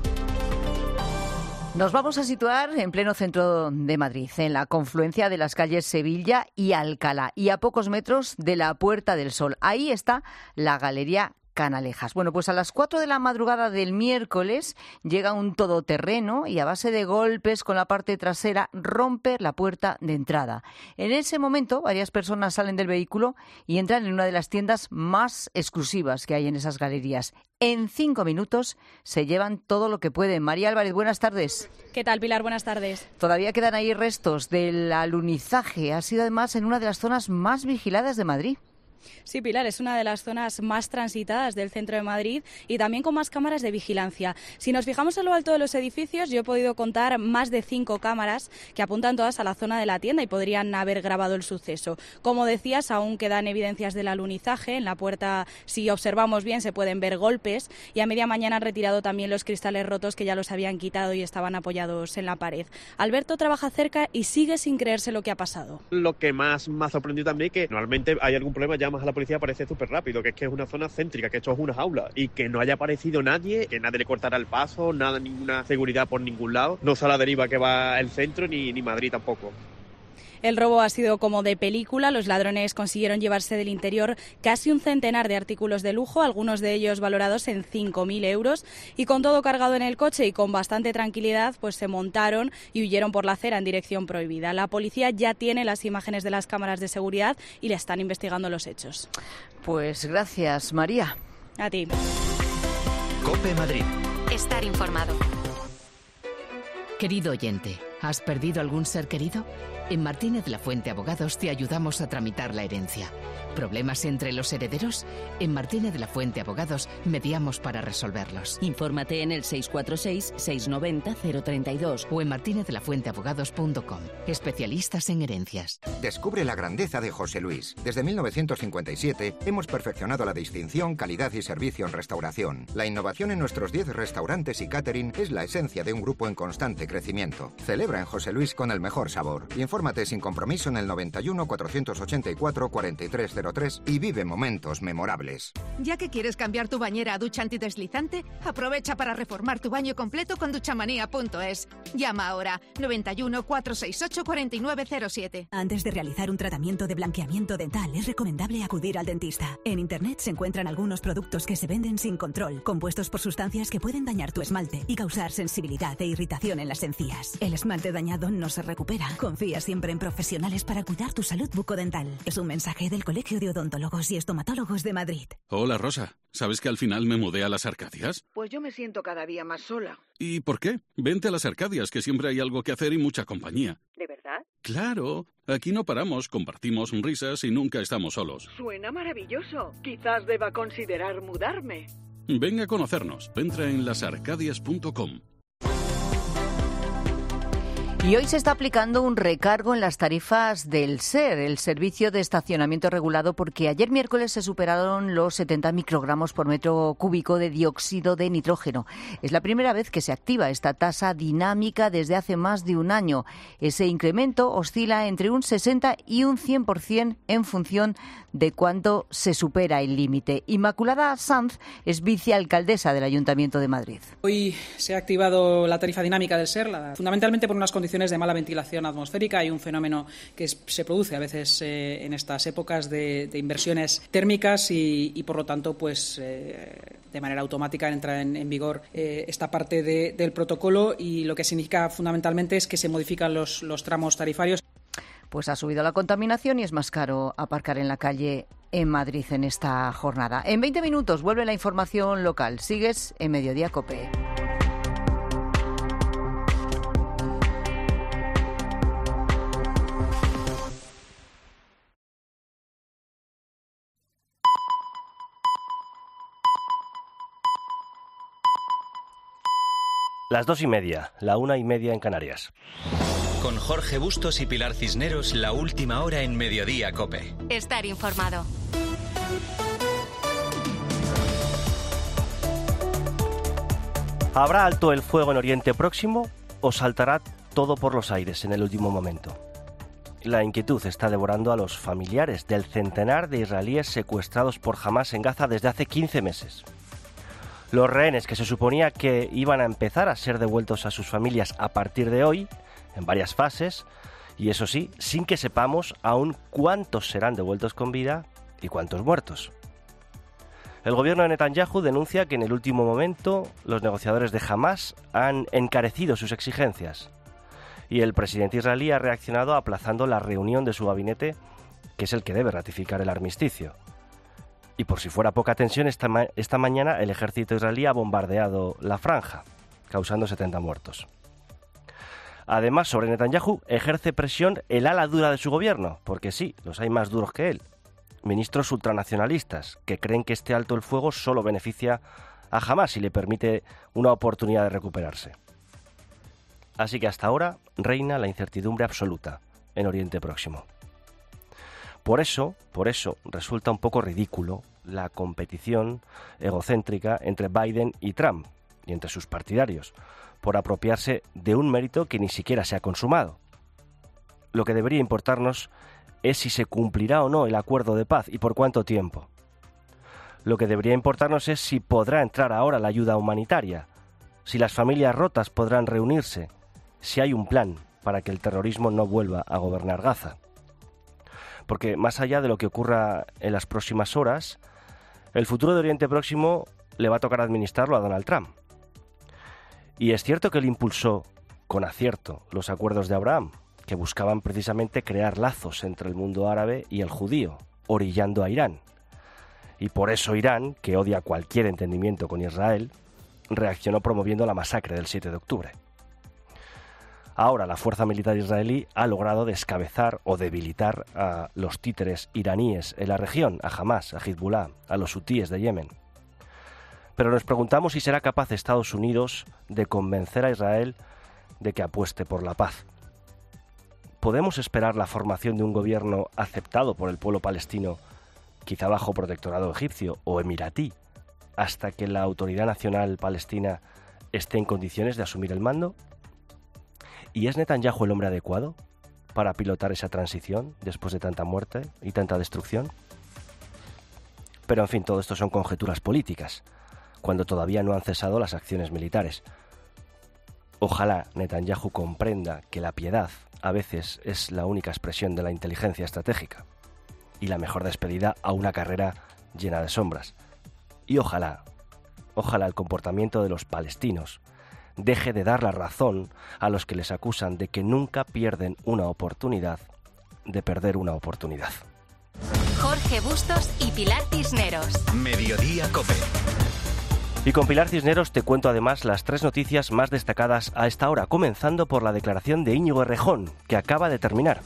Nos vamos a situar en pleno centro de Madrid, en la confluencia de las calles Sevilla y Alcalá, y a pocos metros de la Puerta del Sol. Ahí está la Galería Canalejas. Bueno, pues a las 4 de la madrugada del miércoles llega un todoterreno y a base de golpes con la parte trasera rompe la puerta de entrada. En ese momento varias personas salen del vehículo y entran en una de las tiendas más exclusivas que hay en esas galerías. En 5 minutos se llevan todo lo que pueden. María Álvarez, buenas tardes. ¿Qué tal, Pilar? Buenas tardes. Todavía quedan ahí restos del alunizaje. Ha sido además en una de las zonas más vigiladas de Madrid. Sí, Pilar, es una de las zonas más transitadas del centro de Madrid y también con más cámaras de vigilancia. Si nos fijamos en lo alto de los edificios, yo he podido contar más de 5 cámaras que apuntan todas a la zona de la tienda y podrían haber grabado el suceso. Como decías, aún quedan evidencias del alunizaje. En la puerta, si observamos bien, se pueden ver golpes y a media mañana han retirado también los cristales rotos que ya los habían quitado y estaban apoyados en la pared. Alberto trabaja cerca y sigue sin creerse lo que ha pasado. Lo que más me ha sorprendido también es que normalmente hay algún problema, llamas a la policía, aparece súper rápido, que es una zona céntrica, que esto es una jaula y que no haya aparecido nadie, que nadie le cortara el paso, nada, ninguna seguridad por ningún lado, no sé a la deriva que va el centro ni Madrid tampoco. El robo ha sido como de película. Los ladrones consiguieron llevarse del interior casi un centenar de artículos de lujo, algunos de ellos valorados en 5.000 euros. Y con todo cargado en el coche y con bastante tranquilidad, pues se montaron y huyeron por la acera en dirección prohibida. La policía ya tiene las imágenes de las cámaras de seguridad y le están investigando los hechos. Pues gracias, María. A ti. COPE Madrid. Estar informado. Querido oyente, ¿has perdido algún ser querido? En Martínez La Fuente Abogados te ayudamos a tramitar la herencia. ¿Problemas entre los herederos? En Martínez La Fuente Abogados mediamos para resolverlos. Infórmate en el 646-690-032 o en martinezlafuenteabogados.com. Especialistas en herencias. Descubre la grandeza de José Luis. Desde 1957 hemos perfeccionado la distinción, calidad y servicio en restauración. La innovación en nuestros 10 restaurantes y catering es la esencia de un grupo en constante crecimiento. Celebra en José Luis con el mejor sabor. Infórmate sin compromiso en el 91 484 4303 y vive momentos memorables. Ya que quieres cambiar tu bañera a ducha antideslizante, aprovecha para reformar tu baño completo con duchamanía.es. Llama ahora 91 468 4907. Antes de realizar un tratamiento de blanqueamiento dental, es recomendable acudir al dentista. En Internet se encuentran algunos productos que se venden sin control, compuestos por sustancias que pueden dañar tu esmalte y causar sensibilidad e irritación en las encías. El esmalte dañado no se recupera. Confía siempre en profesionales para cuidar tu salud bucodental. Es un mensaje del Colegio de Odontólogos y Estomatólogos de Madrid. Hola, Rosa. ¿Sabes que al final me mudé a las Arcadias? Pues yo me siento cada día más sola. ¿Y por qué? Vente a las Arcadias, que siempre hay algo que hacer y mucha compañía. ¿De verdad? Claro. Aquí no paramos, compartimos risas y nunca estamos solos. Suena maravilloso. Quizás deba considerar mudarme. Venga a conocernos. Entra en lasarcadias.com. Y hoy se está aplicando un recargo en las tarifas del SER, el Servicio de Estacionamiento Regulado, porque ayer miércoles se superaron los 70 microgramos por metro cúbico de dióxido de nitrógeno. Es la primera vez que se activa esta tasa dinámica desde hace más de un año. Ese incremento oscila entre un 60 y un 100% en función de cuánto se supera el límite. Inmaculada Sanz es vicealcaldesa del Ayuntamiento de Madrid. Hoy se ha activado la tarifa dinámica del SER, fundamentalmente por unas condiciones de mala ventilación atmosférica. Hay un fenómeno que se produce a veces en estas épocas de inversiones térmicas y por lo tanto, pues de manera automática entra en vigor esta parte del protocolo, y lo que significa fundamentalmente es que se modifican los tramos tarifarios. Pues ha subido la contaminación y es más caro aparcar en la calle en Madrid en esta jornada. En 20 minutos vuelve la información local. Sigues en Mediodía COPE. Las 2:30, la 1:30 en Canarias. Con Jorge Bustos y Pilar Cisneros, la última hora en Mediodía COPE. Estar informado. ¿Habrá alto el fuego en Oriente Próximo o saltará todo por los aires en el último momento? La inquietud está devorando a los familiares del centenar de israelíes secuestrados por Hamás en Gaza desde hace 15 meses. Los rehenes que se suponía que iban a empezar a ser devueltos a sus familias a partir de hoy, en varias fases, y eso sí, sin que sepamos aún cuántos serán devueltos con vida y cuántos muertos. El gobierno de Netanyahu denuncia que en el último momento los negociadores de Hamás han encarecido sus exigencias, y el presidente israelí ha reaccionado aplazando la reunión de su gabinete, que es el que debe ratificar el armisticio. Y por si fuera poca tensión, esta mañana el ejército israelí ha bombardeado la franja, causando 70 muertos. Además, sobre Netanyahu ejerce presión el ala dura de su gobierno, porque sí, los hay más duros que él. Ministros ultranacionalistas que creen que este alto el fuego solo beneficia a Hamás y le permite una oportunidad de recuperarse. Así que hasta ahora reina la incertidumbre absoluta en Oriente Próximo. Por eso resulta un poco ridículo la competición egocéntrica entre Biden y Trump y entre sus partidarios, por apropiarse de un mérito que ni siquiera se ha consumado. Lo que debería importarnos es si se cumplirá o no el acuerdo de paz y por cuánto tiempo. Lo que debería importarnos es si podrá entrar ahora la ayuda humanitaria, si las familias rotas podrán reunirse, si hay un plan para que el terrorismo no vuelva a gobernar Gaza. Porque más allá de lo que ocurra en las próximas horas, el futuro de Oriente Próximo le va a tocar administrarlo a Donald Trump. Y es cierto que él impulsó con acierto los acuerdos de Abraham, que buscaban precisamente crear lazos entre el mundo árabe y el judío, orillando a Irán. Y por eso Irán, que odia cualquier entendimiento con Israel, reaccionó promoviendo la masacre del 7 de octubre. Ahora la fuerza militar israelí ha logrado descabezar o debilitar a los títeres iraníes en la región, a Hamás, a Hezbollah, a los hutíes de Yemen. Pero nos preguntamos si será capaz Estados Unidos de convencer a Israel de que apueste por la paz. ¿Podemos esperar la formación de un gobierno aceptado por el pueblo palestino, quizá bajo protectorado egipcio o emiratí, hasta que la Autoridad Nacional Palestina esté en condiciones de asumir el mando? ¿Y es Netanyahu el hombre adecuado para pilotar esa transición después de tanta muerte y tanta destrucción? Pero en fin, todo esto son conjeturas políticas, cuando todavía no han cesado las acciones militares. Ojalá Netanyahu comprenda que la piedad a veces es la única expresión de la inteligencia estratégica y la mejor despedida a una carrera llena de sombras. Y ojalá el comportamiento de los palestinos deje de dar la razón a los que les acusan de que nunca pierden una oportunidad de perder una oportunidad. Jorge Bustos y Pilar Cisneros. Mediodía COPE. Y con Pilar Cisneros te cuento además las 3 noticias más destacadas a esta hora, comenzando por la declaración de Íñigo Errejón, que acaba de terminar.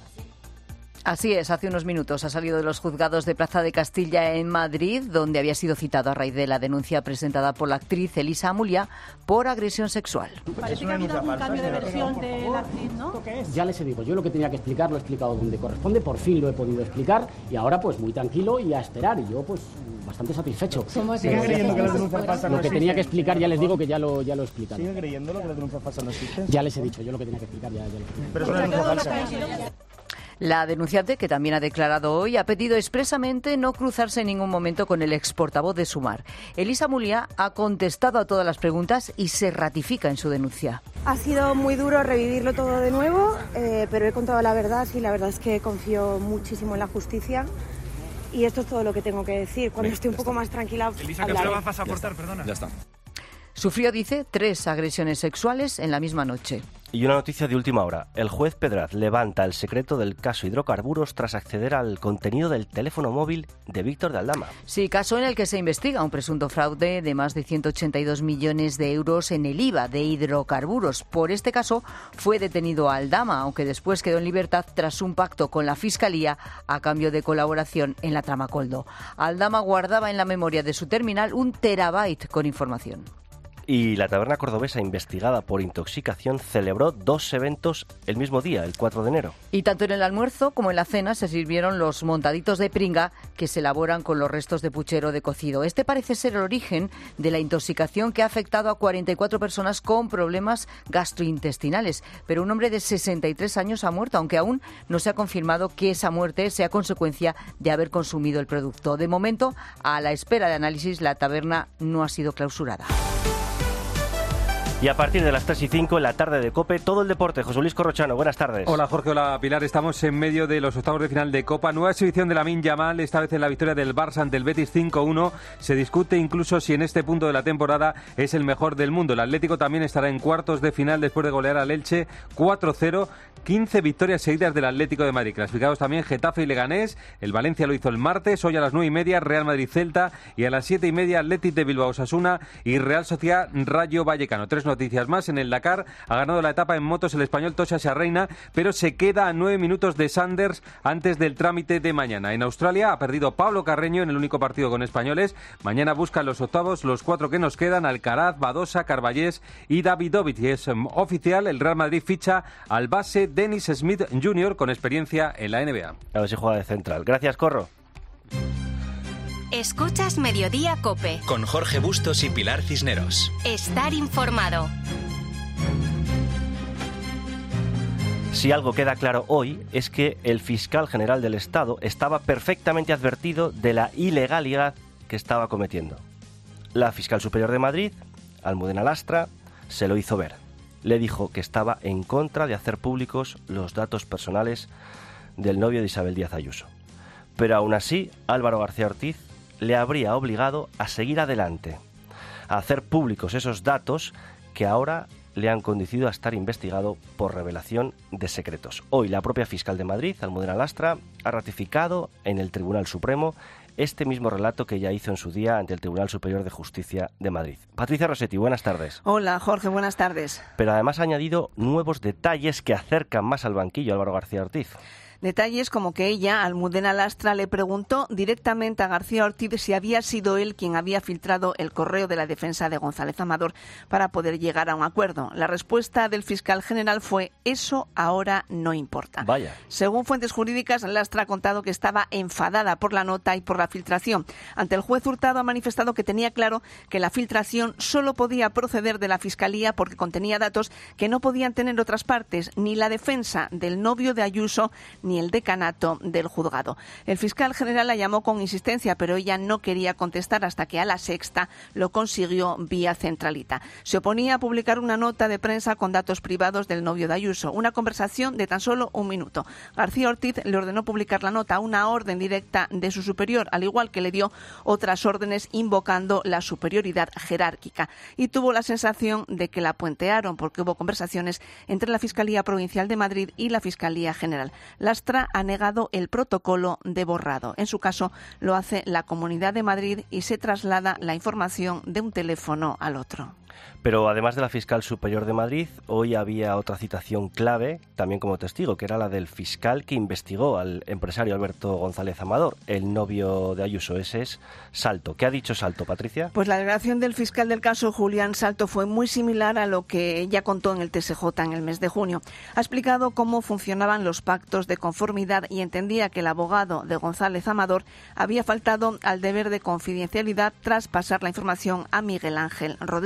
Así es, hace unos minutos ha salido de los juzgados de Plaza de Castilla en Madrid, donde había sido citado a raíz de la denuncia presentada por la actriz Elisa Amulia por agresión sexual. Parece que ha habido algún cambio de versión de la actriz, ¿no? Ya les digo, yo lo que tenía que explicar lo he explicado donde corresponde, por fin lo he podido explicar y ahora pues muy tranquilo y a esperar, y yo pues bastante satisfecho. ¿Sigue creyendo que las denuncias falsas no existen? Lo que tenía que explicar ya les digo que ya lo he explicado. ¿Sigue creyendo que las denuncias falsas no existen? Ya les he dicho, yo lo que tenía que explicar ya lo he explicado. Pero es una denuncia falsa. La denunciante, que también ha declarado hoy, ha pedido expresamente no cruzarse en ningún momento con el ex portavoz de Sumar. Elisa Amulia ha contestado a todas las preguntas y se ratifica en su denuncia. Ha sido muy duro revivirlo todo de nuevo, pero he contado la verdad y la verdad es que confío muchísimo en la justicia Y esto es todo lo que tengo que decir. Cuando estoy un poco más tranquila, Elisa, ¿qué pruebas vas a aportar? Perdona. Ya está. Sufrió, dice, 3 agresiones sexuales en la misma noche. Y una noticia de última hora. El juez Pedraz levanta el secreto del caso Hidrocarburos tras acceder al contenido del teléfono móvil de Víctor de Aldama. Sí, caso en el que se investiga un presunto fraude de más de 182 millones de euros en el IVA de hidrocarburos. Por este caso fue detenido Aldama, aunque después quedó en libertad tras un pacto con la Fiscalía a cambio de colaboración en la trama Coldo. Aldama guardaba en la memoria de su terminal 1 terabyte con información. Y la taberna cordobesa, investigada por intoxicación, celebró 2 eventos el mismo día, el 4 de enero. Y tanto en el almuerzo como en la cena se sirvieron los montaditos de pringa que se elaboran con los restos de puchero de cocido. Este parece ser el origen de la intoxicación que ha afectado a 44 personas con problemas gastrointestinales. Pero un hombre de 63 años ha muerto, aunque aún no se ha confirmado que esa muerte sea consecuencia de haber consumido el producto. De momento, a la espera de análisis, la taberna no ha sido clausurada. Y a partir de las 3:05 en la tarde de COPE, todo el deporte. José Luis Corrochano, buenas tardes. Hola Jorge, hola Pilar. Estamos en medio de los octavos de final de Copa. Nueva exhibición de Lamine Yamal, esta vez en la victoria del Barça ante el Betis 5-1. Se discute incluso si en este punto de la temporada es el mejor del mundo. El Atlético también estará en cuartos de final después de golear al Elche 4-0. 15 victorias seguidas del Atlético de Madrid. Clasificados también Getafe y Leganés. El Valencia lo hizo el martes. Hoy a las 9:30 Real Madrid-Celta. Y a las 7:30 Athletic de Bilbao-Osasuna y Real Sociedad Rayo Vallecano. 3 noticias más. En el Dakar ha ganado la etapa en motos el español Tosha Serreina, pero se queda a 9 minutos de Sanders antes del trámite de mañana. En Australia ha perdido Pablo Carreño en el único partido con españoles. Mañana buscan los octavos los 4 que nos quedan: Alcaraz, Badosa, Carballés y Davidovich. Y es oficial, el Real Madrid ficha al base Dennis Smith Jr. con experiencia en la NBA. A ver si juega de central. Gracias, Corro. Escuchas Mediodía COPE. Con Jorge Bustos y Pilar Cisneros. Estar informado. Si algo queda claro hoy es que el fiscal general del Estado estaba perfectamente advertido de la ilegalidad que estaba cometiendo. La fiscal superior de Madrid, Almudena Lastra, se lo hizo ver. Le dijo que estaba en contra de hacer públicos los datos personales del novio de Isabel Díaz Ayuso. Pero aún así, Álvaro García Ortiz le habría obligado a seguir adelante, a hacer públicos esos datos que ahora le han conducido a estar investigado por revelación de secretos. Hoy la propia fiscal de Madrid, Almudena Lastra, ha ratificado en el Tribunal Supremo este mismo relato que ya hizo en su día ante el Tribunal Superior de Justicia de Madrid. Patricia Rossetti, buenas tardes. Hola, Jorge, buenas tardes. Pero además ha añadido nuevos detalles que acercan más al banquillo a Álvaro García Ortiz. Detalles como que ella, Almudena Lastra, le preguntó directamente a García Ortiz si había sido él quien había filtrado el correo de la defensa de González Amador para poder llegar a un acuerdo. La respuesta del fiscal general fue: eso ahora no importa. Vaya. Según fuentes jurídicas, Lastra ha contado que estaba enfadada por la nota y por la filtración. Ante el juez Hurtado ha manifestado que tenía claro que la filtración solo podía proceder de la Fiscalía porque contenía datos que no podían tener otras partes, ni la defensa del novio de Ayuso ni el decanato del juzgado. El fiscal general la llamó con insistencia, pero ella no quería contestar hasta que a la sexta lo consiguió vía centralita. Se oponía a publicar una nota de prensa con datos privados del novio de Ayuso, una conversación de tan solo 1 minuto. García Ortiz le ordenó publicar la nota, una orden directa de su superior, al igual que le dio otras órdenes invocando la superioridad jerárquica. Y tuvo la sensación de que la puentearon porque hubo conversaciones entre la Fiscalía Provincial de Madrid y la Fiscalía General. Lastra ha negado el protocolo de borrado. En su caso, lo hace la Comunidad de Madrid y se traslada la información de un teléfono al otro. Pero además de la fiscal superior de Madrid, hoy había otra citación clave, también como testigo, que era la del fiscal que investigó al empresario Alberto González Amador, el novio de Ayuso. Ese es Salto. ¿Qué ha dicho Salto, Patricia? Pues la declaración del fiscal del caso, Julián Salto, fue muy similar a lo que ya contó en el TSJ en el mes de junio. Ha explicado cómo funcionaban los pactos de conformidad y entendía que el abogado de González Amador había faltado al deber de confidencialidad tras pasar la información a Miguel Ángel Rodríguez, el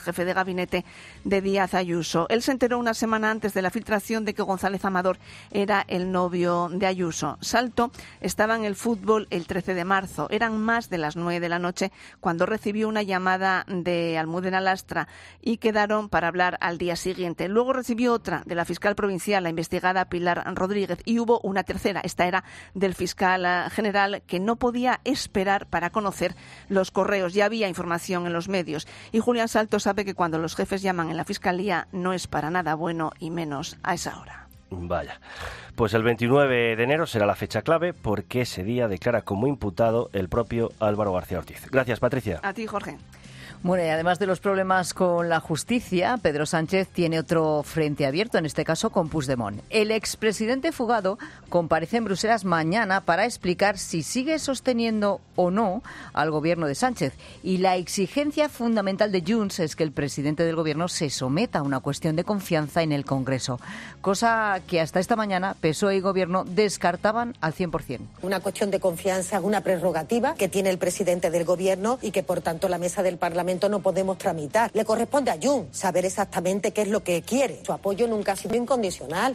jefe de gabinete de Díaz Ayuso. Él se enteró una semana antes de la filtración de que González Amador era el novio de Ayuso. Salto estaba en el fútbol el 13 de marzo. Eran más de las 9 de la noche cuando recibió una llamada de Almudena Lastra y quedaron para hablar al día siguiente. Luego recibió otra de la fiscal provincial, la investigada Pilar Rodríguez, y hubo una tercera. Esta era del fiscal general, que no podía esperar para conocer los correos. Ya había información en los medios. Y Julián Salto sabe que cuando los jefes llaman en la fiscalía no es para nada bueno, y menos a esa hora. Vaya, pues el 29 de enero será la fecha clave, porque ese día declara como imputado el propio Álvaro García Ortiz. Gracias, Patricia. A ti, Jorge. Bueno, y además de los problemas con la justicia, Pedro Sánchez tiene otro frente abierto, en este caso con Puigdemont. El expresidente fugado comparece en Bruselas mañana para explicar si sigue sosteniendo o no al gobierno de Sánchez. Y la exigencia fundamental de Junts es que el presidente del gobierno se someta a una cuestión de confianza en el Congreso, cosa que hasta esta mañana PSOE y gobierno descartaban al 100%. Una cuestión de confianza es una prerrogativa que tiene el presidente del gobierno y que, por tanto, la mesa del Parlamento no podemos tramitar. Le corresponde a Junts saber exactamente qué es lo que quiere. Su apoyo nunca ha sido incondicional.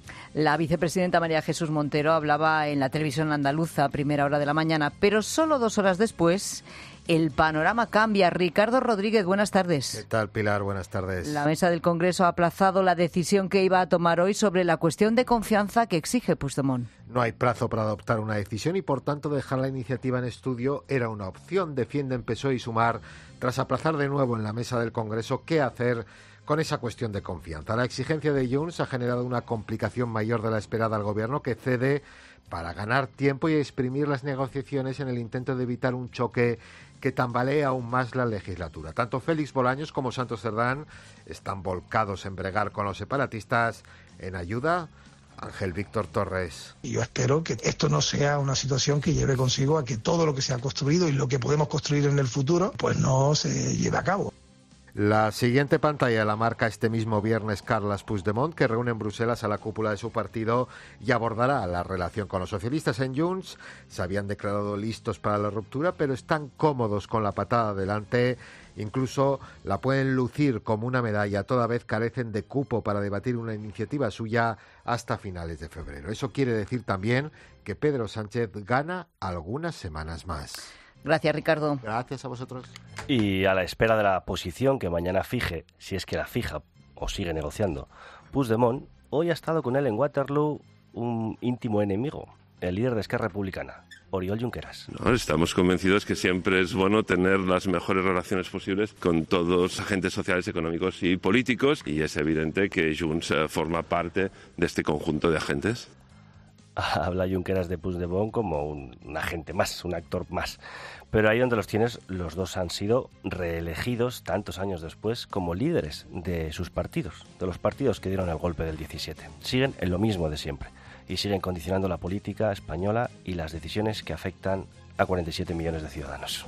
La vicepresidenta María Jesús Montero hablaba en la televisión andaluza a primera hora de la mañana, pero solo 2 horas después el panorama cambia. Ricardo Rodríguez, buenas tardes. ¿Qué tal, Pilar? Buenas tardes. La mesa del Congreso ha aplazado la decisión que iba a tomar hoy sobre la cuestión de confianza que exige Puigdemont. No hay plazo para adoptar una decisión y, por tanto, dejar la iniciativa en estudio era una opción. Defienden PSOE y Sumar, tras aplazar de nuevo en la mesa del Congreso qué hacer con esa cuestión de confianza. La exigencia de Junts ha generado una complicación mayor de la esperada al Gobierno, que cede para ganar tiempo y exprimir las negociaciones en el intento de evitar un choque que tambalee aún más la legislatura. Tanto Félix Bolaños como Santos Cerdán están volcados en bregar con los separatistas. En ayuda, Ángel Víctor Torres. Yo espero que esto no sea una situación que lleve consigo a que todo lo que se ha construido y lo que podemos construir en el futuro, pues no se lleve a cabo. La siguiente pantalla la marca este mismo viernes Carles Puigdemont, que reúne en Bruselas a la cúpula de su partido y abordará la relación con los socialistas. En Junts se habían declarado listos para la ruptura, pero están cómodos con la patada adelante. Incluso la pueden lucir como una medalla, toda vez carecen de cupo para debatir una iniciativa suya hasta finales de febrero. Eso quiere decir también que Pedro Sánchez gana algunas semanas más. Gracias, Ricardo. Gracias a vosotros. Y a la espera de la posición que mañana fije, si es que la fija o sigue negociando, Puigdemont, hoy ha estado con él en Waterloo un íntimo enemigo, el líder de Esquerra Republicana, Oriol Junqueras. No, estamos convencidos que siempre es bueno tener las mejores relaciones posibles con todos los agentes sociales, económicos y políticos, y es evidente que Junts forma parte de este conjunto de agentes. Habla Junqueras de Puigdemont como un agente más, un actor más. Pero ahí donde los tienes, los dos han sido reelegidos tantos años después como líderes de sus partidos, de los partidos que dieron el golpe del 17. Siguen en lo mismo de siempre y siguen condicionando la política española y las decisiones que afectan a 47 millones de ciudadanos.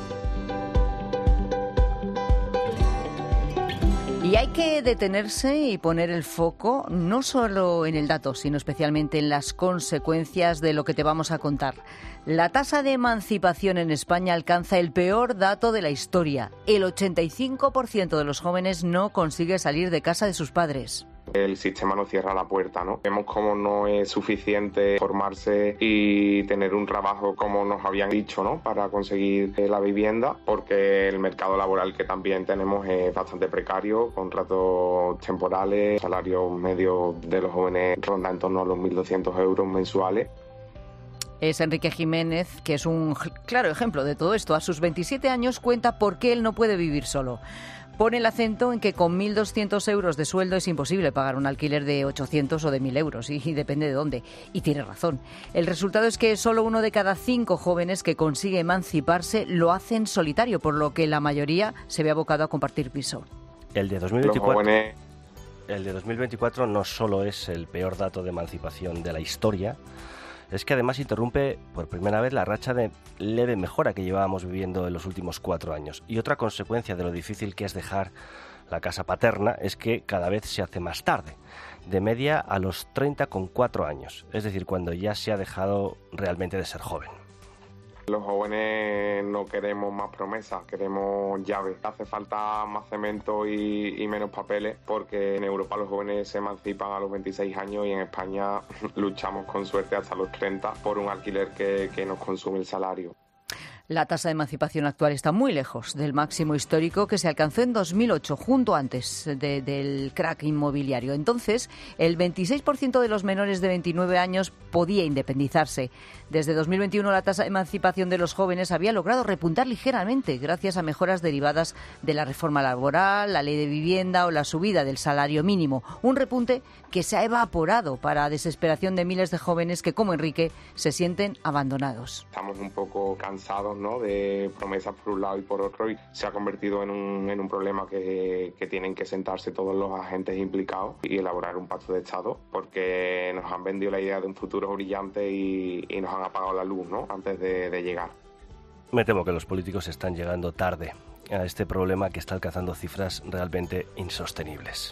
Y hay que detenerse y poner el foco no solo en el dato, sino especialmente en las consecuencias de lo que te vamos a contar. La tasa de emancipación en España alcanza el peor dato de la historia. El 85% de los jóvenes no consigue salir de casa de sus padres. El sistema nos cierra la puerta, ¿no? Vemos cómo no es suficiente formarse y tener un trabajo como nos habían dicho, ¿no? Para conseguir la vivienda, porque el mercado laboral que también tenemos es bastante precario, contratos temporales, salarios medios de los jóvenes ronda en torno a los 1.200 euros mensuales. Es Enrique Jiménez, que es un claro ejemplo de todo esto. A sus 27 años cuenta por qué él no puede vivir solo. Pone el acento en que con 1.200 euros de sueldo es imposible pagar un alquiler de 800 o de 1.000 euros, y depende de dónde. Y tiene razón. El resultado es que solo 1 de cada 5 jóvenes que consigue emanciparse lo hace en solitario, por lo que la mayoría se ve abocado a compartir piso. El de 2024 no solo es el peor dato de emancipación de la historia, es que además interrumpe por primera vez la racha de leve mejora que llevábamos viviendo en los últimos 4 años. Y otra consecuencia de lo difícil que es dejar la casa paterna es que cada vez se hace más tarde, de media a los 30,4 años, es decir, cuando ya se ha dejado realmente de ser joven. Los jóvenes no queremos más promesas, queremos llaves. Hace falta más cemento y menos papeles, porque en Europa los jóvenes se emancipan a los 26 años y en España luchamos con suerte hasta los 30 por un alquiler que nos consume el salario. La tasa de emancipación actual está muy lejos del máximo histórico que se alcanzó en 2008, justo antes del crack inmobiliario. Entonces, el 26% de los menores de 29 años podía independizarse. Desde 2021, la tasa de emancipación de los jóvenes había logrado repuntar ligeramente gracias a mejoras derivadas de la reforma laboral, la ley de vivienda o la subida del salario mínimo. Un repunte que se ha evaporado para desesperación de miles de jóvenes que, como Enrique, se sienten abandonados. Estamos un poco cansados, ¿no?, de promesas por un lado y por otro, y se ha convertido en un problema que tienen que sentarse todos los agentes implicados y elaborar un pacto de Estado, porque nos han vendido la idea de un futuro brillante y nos han apagado la luz, ¿no?, antes de llegar. Me temo que los políticos están llegando tarde a este problema que está alcanzando cifras realmente insostenibles.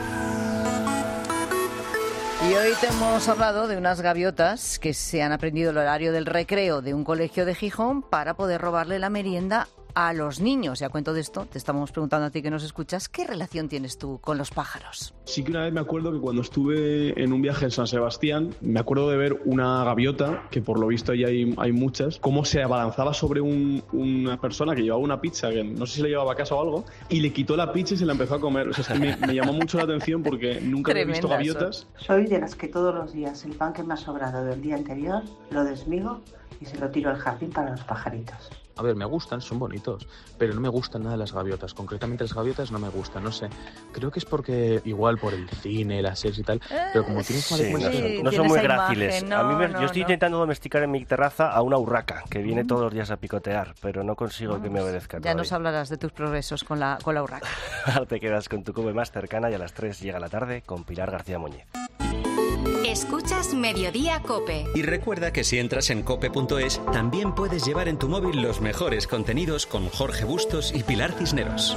Y hoy te hemos hablado de unas gaviotas que se han aprendido el horario del recreo de un colegio de Gijón para poder robarle la merienda a los niños. Y a cuento de esto, te estamos preguntando a ti que nos escuchas, ¿qué relación tienes tú con los pájaros? Sí que una vez me acuerdo que cuando estuve en un viaje en San Sebastián, me acuerdo de ver una gaviota, que por lo visto ahí hay muchas, cómo se abalanzaba sobre una persona que llevaba una pizza, que no sé si le llevaba a casa o algo, y le quitó la pizza y se la empezó a comer. O sea, es que me llamó mucho la atención porque nunca había visto gaviotas. Soy de las que todos los días el pan que me ha sobrado del día anterior lo desmigo y se lo tiro al jardín para los pajaritos. A ver, me gustan, son bonitos, pero no me gustan nada las gaviotas. Concretamente las gaviotas no me gustan, no sé. Creo que es porque igual por el cine, las series y tal, pero como tienes mala documentación... No son muy gráciles. Yo estoy intentando domesticar en mi terraza a una urraca que viene todos los días a picotear, pero no consigo que me obedezca Ya todavía. nos hablarás de tus progresos con la urraca. Ahora te quedas con tu Cope más cercana y a las 3 llega la tarde con Pilar García Muñiz. Escuchas Mediodía COPE. Y recuerda que si entras en cope.es, también puedes llevar en tu móvil los mejores contenidos con Jorge Bustos y Pilar Cisneros.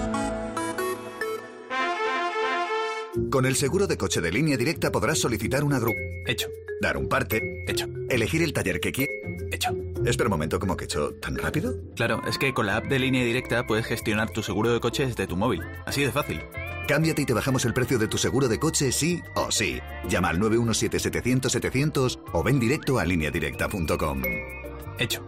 Con el seguro de coche de Línea Directa podrás solicitar una grúa. Hecho. Dar un parte. Hecho. Elegir el taller que quieres. Hecho. Espera un momento, ¿cómo que hecho? ¿Tan rápido? Claro, es que con la app de Línea Directa puedes gestionar tu seguro de coche desde tu móvil. Así de fácil. Cámbiate y te bajamos el precio de tu seguro de coche sí o sí. Llama al 917-700-700 o ven directo a lineadirecta.com. Hecho.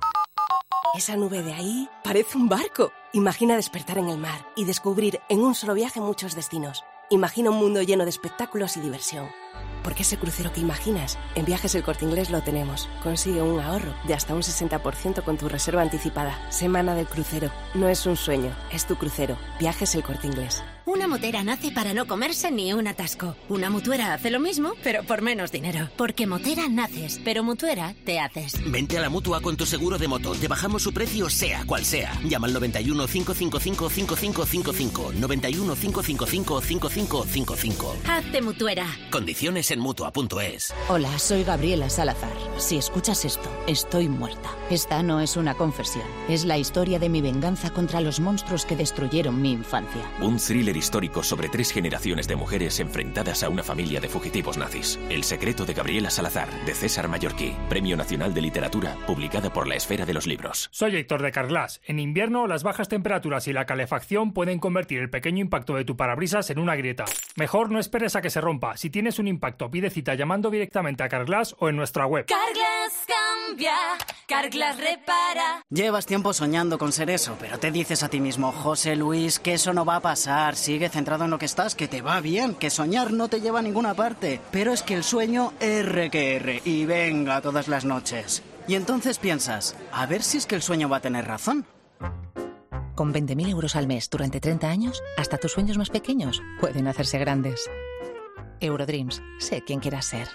Esa nube de ahí parece un barco. Imagina despertar en el mar y descubrir en un solo viaje muchos destinos. Imagina un mundo lleno de espectáculos y diversión. Porque ese crucero que imaginas, en Viajes El Corte Inglés lo tenemos. Consigue un ahorro de hasta un 60% con tu reserva anticipada. Semana del crucero. No es un sueño, es tu crucero. Viajes El Corte Inglés. Una motera nace para no comerse ni un atasco. Una mutuera hace lo mismo, pero por menos dinero. Porque motera naces, pero mutuera te haces. Vente a la Mutua con tu seguro de moto. Te bajamos su precio sea cual sea. Llama al 91 555 5555. 91 555 5555. Hazte mutuera. Condiciones en Mutua.es. Hola, soy Gabriela Salazar. Si escuchas esto, estoy muerta. Esta no es una confesión. Es la historia de mi venganza contra los monstruos que destruyeron mi infancia. Un thriller histórico sobre 3 generaciones de mujeres enfrentadas a una familia de fugitivos nazis. El secreto de Gabriela Salazar, de César Mallorquí. Premio Nacional de Literatura, publicada por la Esfera de los Libros. Soy Héctor de Carglass. En invierno, las bajas temperaturas y la calefacción pueden convertir el pequeño impacto de tu parabrisas en una grieta. Mejor no esperes a que se rompa. Si tienes un impacto, pide cita llamando directamente a Carglass o en nuestra web. Carglass cambia, Carglass repara. Llevas tiempo soñando con ser eso, pero te dices a ti mismo, José Luis, que eso no va a pasar. Sigue centrado en lo que estás, que te va bien, que soñar no te lleva a ninguna parte. Pero es que el sueño R que R, y venga todas las noches. Y entonces piensas, a ver si es que el sueño va a tener razón. Con 20.000 euros al mes durante 30 años, hasta tus sueños más pequeños pueden hacerse grandes. Eurodreams, sé quién quieras ser.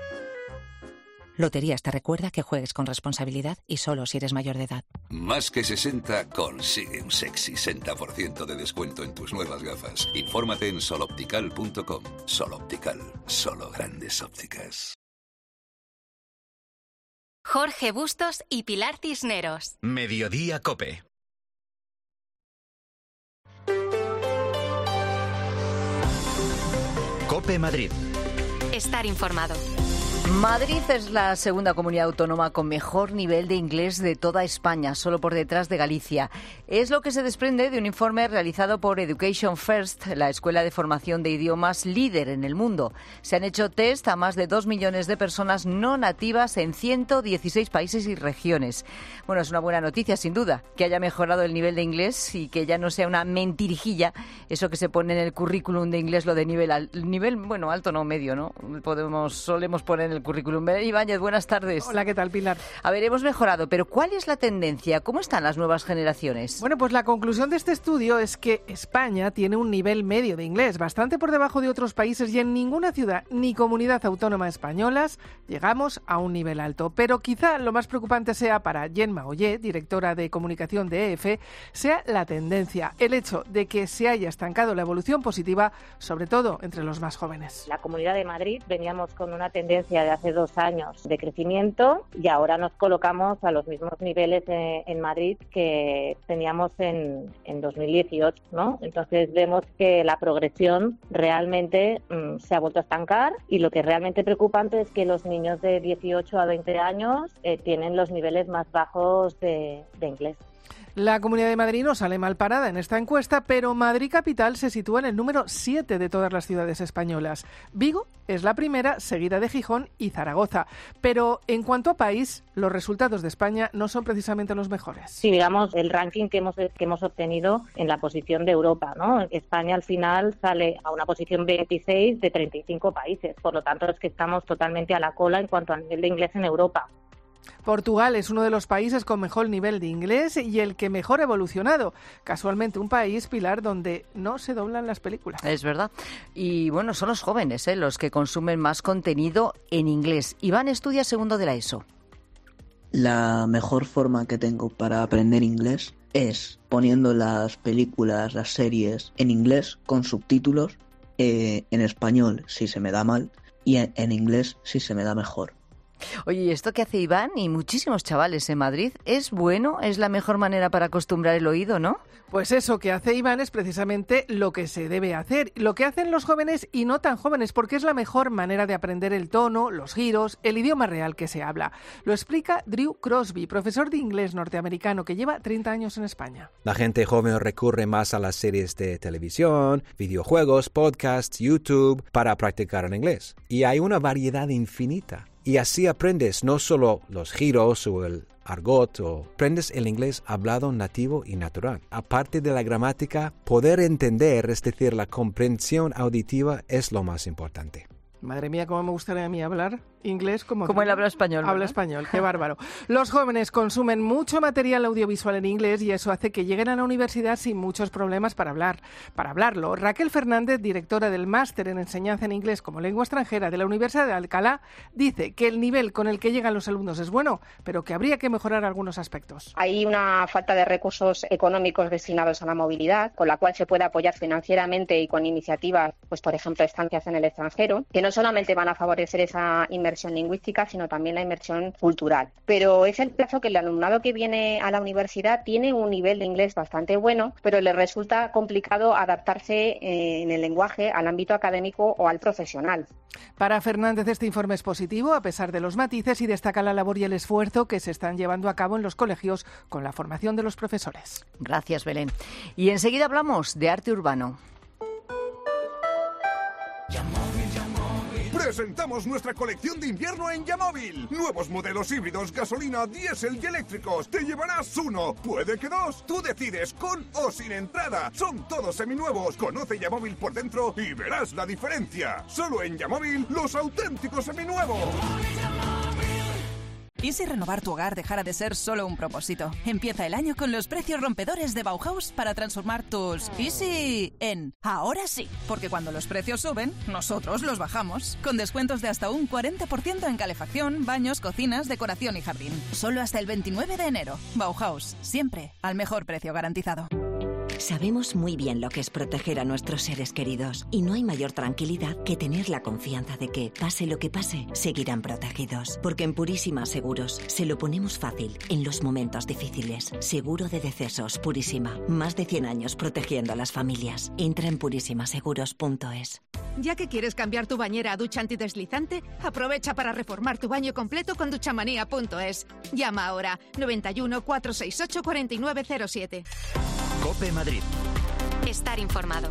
Loterías te recuerda que juegues con responsabilidad y solo si eres mayor de edad. Más que 60 consigue un sexy 60% de descuento en tus nuevas gafas. Infórmate en soloptical.com. Soloptical, solo grandes ópticas. Jorge Bustos y Pilar Cisneros. Mediodía COPE. COPE Madrid. Estar informado. Madrid es la segunda comunidad autónoma con mejor nivel de inglés de toda España, solo por detrás de Galicia. Es lo que se desprende de un informe realizado por Education First, la escuela de formación de idiomas líder en el mundo. Se han hecho test a más de 2 millones de personas no nativas en 116 países y regiones. Bueno, es una buena noticia, sin duda, que haya mejorado el nivel de inglés y que ya no sea una mentirijilla, eso que se pone en el currículum de inglés, lo de nivel alto no, medio, ¿no? Solemos poner en el currículum. Ibáñez, buenas tardes. Hola, ¿qué tal, Pilar? A ver, hemos mejorado, pero ¿cuál es la tendencia? ¿Cómo están las nuevas generaciones? Bueno, pues la conclusión de este estudio es que España tiene un nivel medio de inglés, bastante por debajo de otros países, y en ninguna ciudad ni comunidad autónoma españolas llegamos a un nivel alto. Pero quizá lo más preocupante sea para Gemma Ollé, directora de comunicación de EF, sea la tendencia, el hecho de que se haya estancado la evolución positiva, sobre todo entre los más jóvenes. La Comunidad de Madrid veníamos con una tendencia de hace 2 años de crecimiento y ahora nos colocamos a los mismos niveles en Madrid que teníamos en 2018, ¿no? Entonces vemos que la progresión realmente se ha vuelto a estancar, y lo que es realmente preocupante es que los niños de 18 a 20 años tienen los niveles más bajos de inglés. La Comunidad de Madrid no sale mal parada en esta encuesta, pero Madrid Capital se sitúa en el número 7 de todas las ciudades españolas. Vigo es la primera, seguida de Gijón y Zaragoza. Pero en cuanto a país, los resultados de España no son precisamente los mejores. Si miramos el ranking que hemos obtenido en la posición de Europa, ¿no? España al final sale a una posición 26 de 35 países. Por lo tanto, es que estamos totalmente a la cola en cuanto al nivel de inglés en Europa. Portugal es uno de los países con mejor nivel de inglés y el que mejor ha evolucionado. Casualmente un país, Pilar, donde no se doblan las películas. Es verdad. Y bueno, son los jóvenes los que consumen más contenido en inglés. Iván estudia segundo de la ESO. La mejor forma que tengo para aprender inglés es poniendo las películas, las series en inglés con subtítulos, en español si se me da mal y en inglés si se me da mejor. Oye, ¿y esto que hace Iván y muchísimos chavales en Madrid es bueno? ¿Es la mejor manera para acostumbrar el oído, no? Pues eso que hace Iván es precisamente lo que se debe hacer, lo que hacen los jóvenes y no tan jóvenes, porque es la mejor manera de aprender el tono, los giros, el idioma real que se habla. Lo explica Drew Crosby, profesor de inglés norteamericano que lleva 30 años en España. La gente joven recurre más a las series de televisión, videojuegos, podcasts, YouTube para practicar en inglés. Y hay una variedad infinita. Y así aprendes no solo los giros o el argot, aprendes el inglés hablado nativo y natural. Aparte de la gramática, poder entender, es decir, la comprensión auditiva es lo más importante. Madre mía, cómo me gustaría a mí hablar inglés como él habla español. Habla español, qué bárbaro. Los jóvenes consumen mucho material audiovisual en inglés y eso hace que lleguen a la universidad sin muchos problemas para hablarlo. Raquel Fernández, directora del máster en enseñanza en inglés como lengua extranjera de la Universidad de Alcalá, dice que el nivel con el que llegan los alumnos es bueno, pero que habría que mejorar algunos aspectos. Hay una falta de recursos económicos destinados a la movilidad, con la cual se puede apoyar financieramente y con iniciativas, pues por ejemplo, estancias en el extranjero, que no solamente van a favorecer esa inmersión lingüística, sino también la inmersión cultural. Pero es el caso que el alumnado que viene a la universidad tiene un nivel de inglés bastante bueno, pero le resulta complicado adaptarse en el lenguaje al ámbito académico o al profesional. Para Fernández, este informe es positivo, a pesar de los matices, y destaca la labor y el esfuerzo que se están llevando a cabo en los colegios con la formación de los profesores. Gracias, Belén. Y enseguida hablamos de arte urbano. Presentamos nuestra colección de invierno en Yamóvil. Nuevos modelos híbridos, gasolina, diésel y eléctricos. Te llevarás uno, puede que dos. Tú decides, con o sin entrada. Son todos seminuevos. Conoce Yamóvil por dentro y verás la diferencia. Solo en Yamóvil, los auténticos seminuevos. ¿Y si renovar tu hogar dejara de ser solo un propósito? Empieza el año con los precios rompedores de Bauhaus para transformar tus Easy en ahora sí. Porque cuando los precios suben, nosotros los bajamos. Con descuentos de hasta un 40% en calefacción, baños, cocinas, decoración y jardín. Solo hasta el 29 de enero. Bauhaus, siempre al mejor precio garantizado. Sabemos muy bien lo que es proteger a nuestros seres queridos y no hay mayor tranquilidad que tener la confianza de que, pase lo que pase, seguirán protegidos. Porque en Purísima Seguros se lo ponemos fácil en los momentos difíciles. Seguro de decesos Purísima. Más de 100 años protegiendo a las familias. Entra en purísimaseguros.es. Ya que quieres cambiar tu bañera a ducha antideslizante, aprovecha para reformar tu baño completo con duchamanía.es. Llama ahora 91 468 4907. COPE Madrid. Estar informado.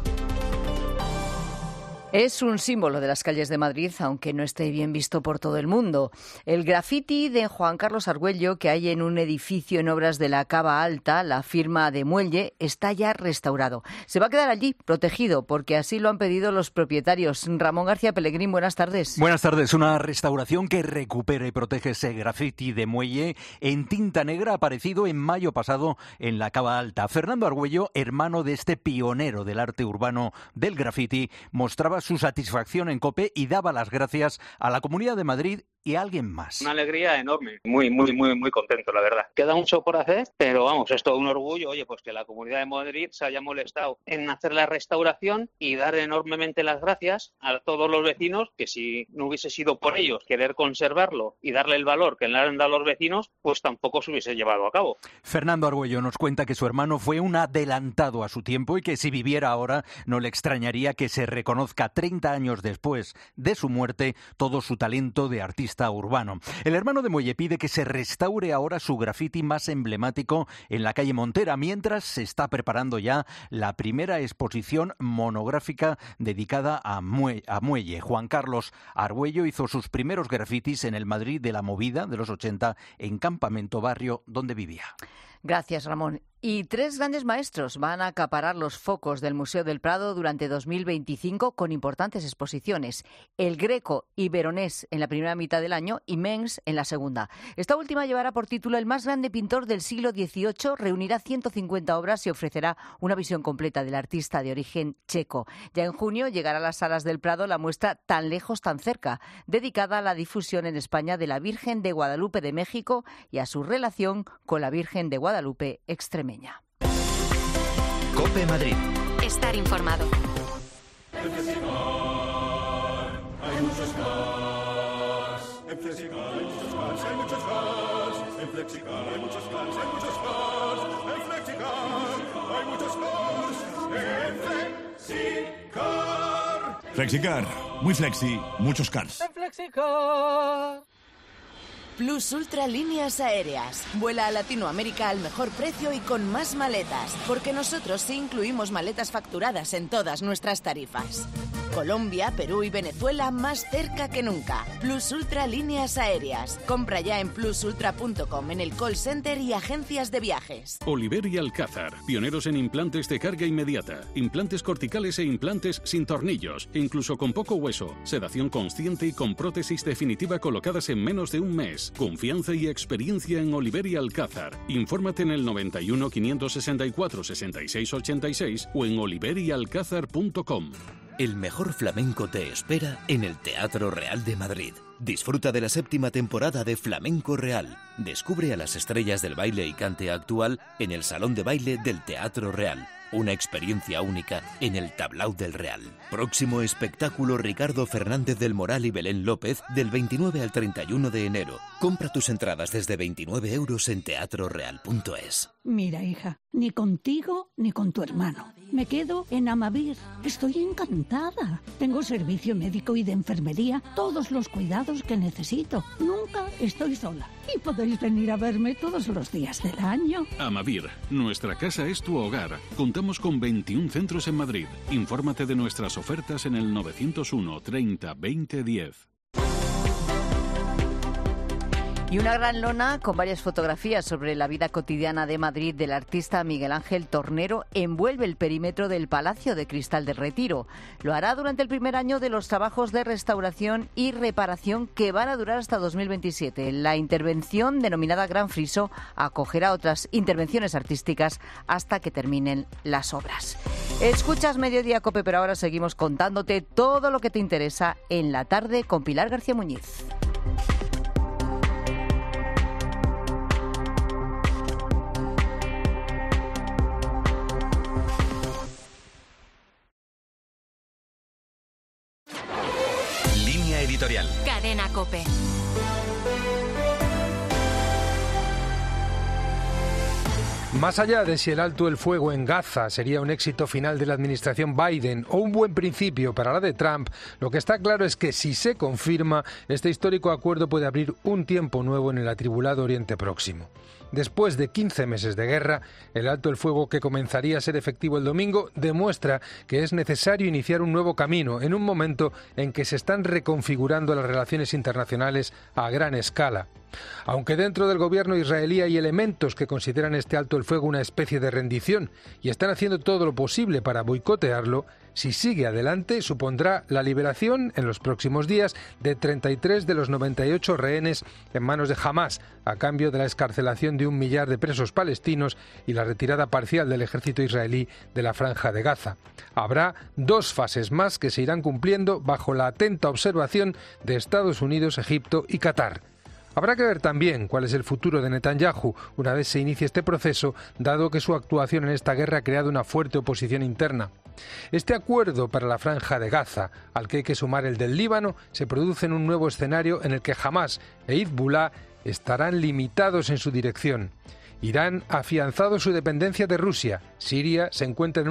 Es un símbolo de las calles de Madrid, aunque no esté bien visto por todo el mundo. El graffiti de Juan Carlos Argüello, que hay en un edificio en obras de la Cava Alta, la firma de Muelle, está ya restaurado. Se va a quedar allí, protegido, porque así lo han pedido los propietarios. Ramón García Pellegrín, buenas tardes. Buenas tardes. Una restauración que recupera y protege ese graffiti de Muelle en tinta negra aparecido en mayo pasado en la Cava Alta. Fernando Argüello, hermano de este pionero del arte urbano del graffiti, mostraba su satisfacción en COPE y daba las gracias a la Comunidad de Madrid y a alguien más. Una alegría enorme, muy contento, la verdad. Queda mucho por hacer, pero vamos, es todo un orgullo, oye, pues que la Comunidad de Madrid se haya molestado en hacer la restauración y dar enormemente las gracias a todos los vecinos, que si no hubiese sido por ellos querer conservarlo y darle el valor que le han dado los vecinos, pues tampoco se hubiese llevado a cabo. Fernando Argüello nos cuenta que su hermano fue un adelantado a su tiempo y que si viviera ahora no le extrañaría que se reconozca 30 años después de su muerte todo su talento de artista urbano. El hermano de Muelle pide que se restaure ahora su graffiti más emblemático en la calle Montera, mientras se está preparando ya la primera exposición monográfica dedicada a Muelle. Juan Carlos Argüello hizo sus primeros grafitis en el Madrid de la movida de los 80 en Campamento Barrio, donde vivía. Gracias, Ramón. Y 3 grandes maestros van a acaparar los focos del Museo del Prado durante 2025 con importantes exposiciones. El Greco y Veronés en la primera mitad del año y Mengs en la segunda. Esta última llevará por título El más grande pintor del siglo XVIII, reunirá 150 obras y ofrecerá una visión completa del artista de origen checo. Ya en junio llegará a las salas del Prado la muestra Tan lejos, tan cerca, dedicada a la difusión en España de la Virgen de Guadalupe de México y a su relación con la Virgen de Guadalupe extremeña. COPE Madrid. Estar informado. En Flexicar hay muchos cars. En Flexicar hay muchos cars, hay muchos cars. En Flexicar hay muchos cars, hay muchos cars. En Flexicar hay muchos cars. En Flexicar. Flexicar, muy flexi, muchos cars. En Flexicar. Plus Ultra Líneas Aéreas. Vuela a Latinoamérica al mejor precio y con más maletas, porque nosotros sí incluimos maletas facturadas en todas nuestras tarifas. Colombia, Perú y Venezuela más cerca que nunca. Plus Ultra Líneas Aéreas. Compra ya en plusultra.com, en el call center y agencias de viajes. Oliver y Alcázar, pioneros en implantes de carga inmediata, implantes corticales e implantes sin tornillos, incluso con poco hueso, sedación consciente y con prótesis definitiva colocadas en menos de un mes. Confianza y experiencia en Oliver y Alcázar. Infórmate en el 91 564 66 86 o en oliverialcázar.com. El mejor flamenco te espera en el Teatro Real de Madrid. Disfruta de la 7ª temporada de Flamenco Real. Descubre a las estrellas del baile y cante actual en el Salón de Baile del Teatro Real. Una experiencia única en el Tablao del Real. Próximo espectáculo Ricardo Fernández del Moral y Belén López del 29 al 31 de enero. Compra tus entradas desde 29 € en teatroreal.es. Mira, hija, ni contigo ni con tu hermano. Me quedo en Amavir. Estoy encantada. Tengo servicio médico y de enfermería, todos los cuidados que necesito. Nunca estoy sola. Y podéis venir a verme todos los días del año. Amavir, nuestra casa es tu hogar. Contamos con 21 centros en Madrid. Infórmate de nuestras ofertas en el 901 30 20 10. Y una gran lona con varias fotografías sobre la vida cotidiana de Madrid del artista Miguel Ángel Tornero envuelve el perímetro del Palacio de Cristal del Retiro. Lo hará durante el primer año de los trabajos de restauración y reparación que van a durar hasta 2027. La intervención, denominada Gran Friso, acogerá otras intervenciones artísticas hasta que terminen las obras. Escuchas Mediodía COPE, pero ahora seguimos contándote todo lo que te interesa en la tarde con Pilar García Muñiz. Editorial. Cadena COPE. Más allá de si el alto el fuego en Gaza sería un éxito final de la administración Biden o un buen principio para la de Trump, lo que está claro es que si se confirma, este histórico acuerdo puede abrir un tiempo nuevo en el atribulado Oriente Próximo. Después de 15 meses de guerra, el alto el fuego que comenzaría a ser efectivo el domingo demuestra que es necesario iniciar un nuevo camino en un momento en que se están reconfigurando las relaciones internacionales a gran escala. Aunque dentro del gobierno israelí hay elementos que consideran este alto el fuego una especie de rendición y están haciendo todo lo posible para boicotearlo, si sigue adelante supondrá la liberación en los próximos días de 33 de los 98 rehenes en manos de Hamás, a cambio de la excarcelación de 1 millar de presos palestinos y la retirada parcial del ejército israelí de la Franja de Gaza. Habrá 2 fases más que se irán cumpliendo bajo la atenta observación de Estados Unidos, Egipto y Qatar. Habrá que ver también cuál es el futuro de Netanyahu una vez se inicie este proceso, dado que su actuación en esta guerra ha creado una fuerte oposición interna. Este acuerdo para la Franja de Gaza, al que hay que sumar el del Líbano, se produce en un nuevo escenario en el que Hamás e Hezbollah estarán limitados en su dirección. Irán ha afianzado su dependencia de Rusia. Siria se encuentra en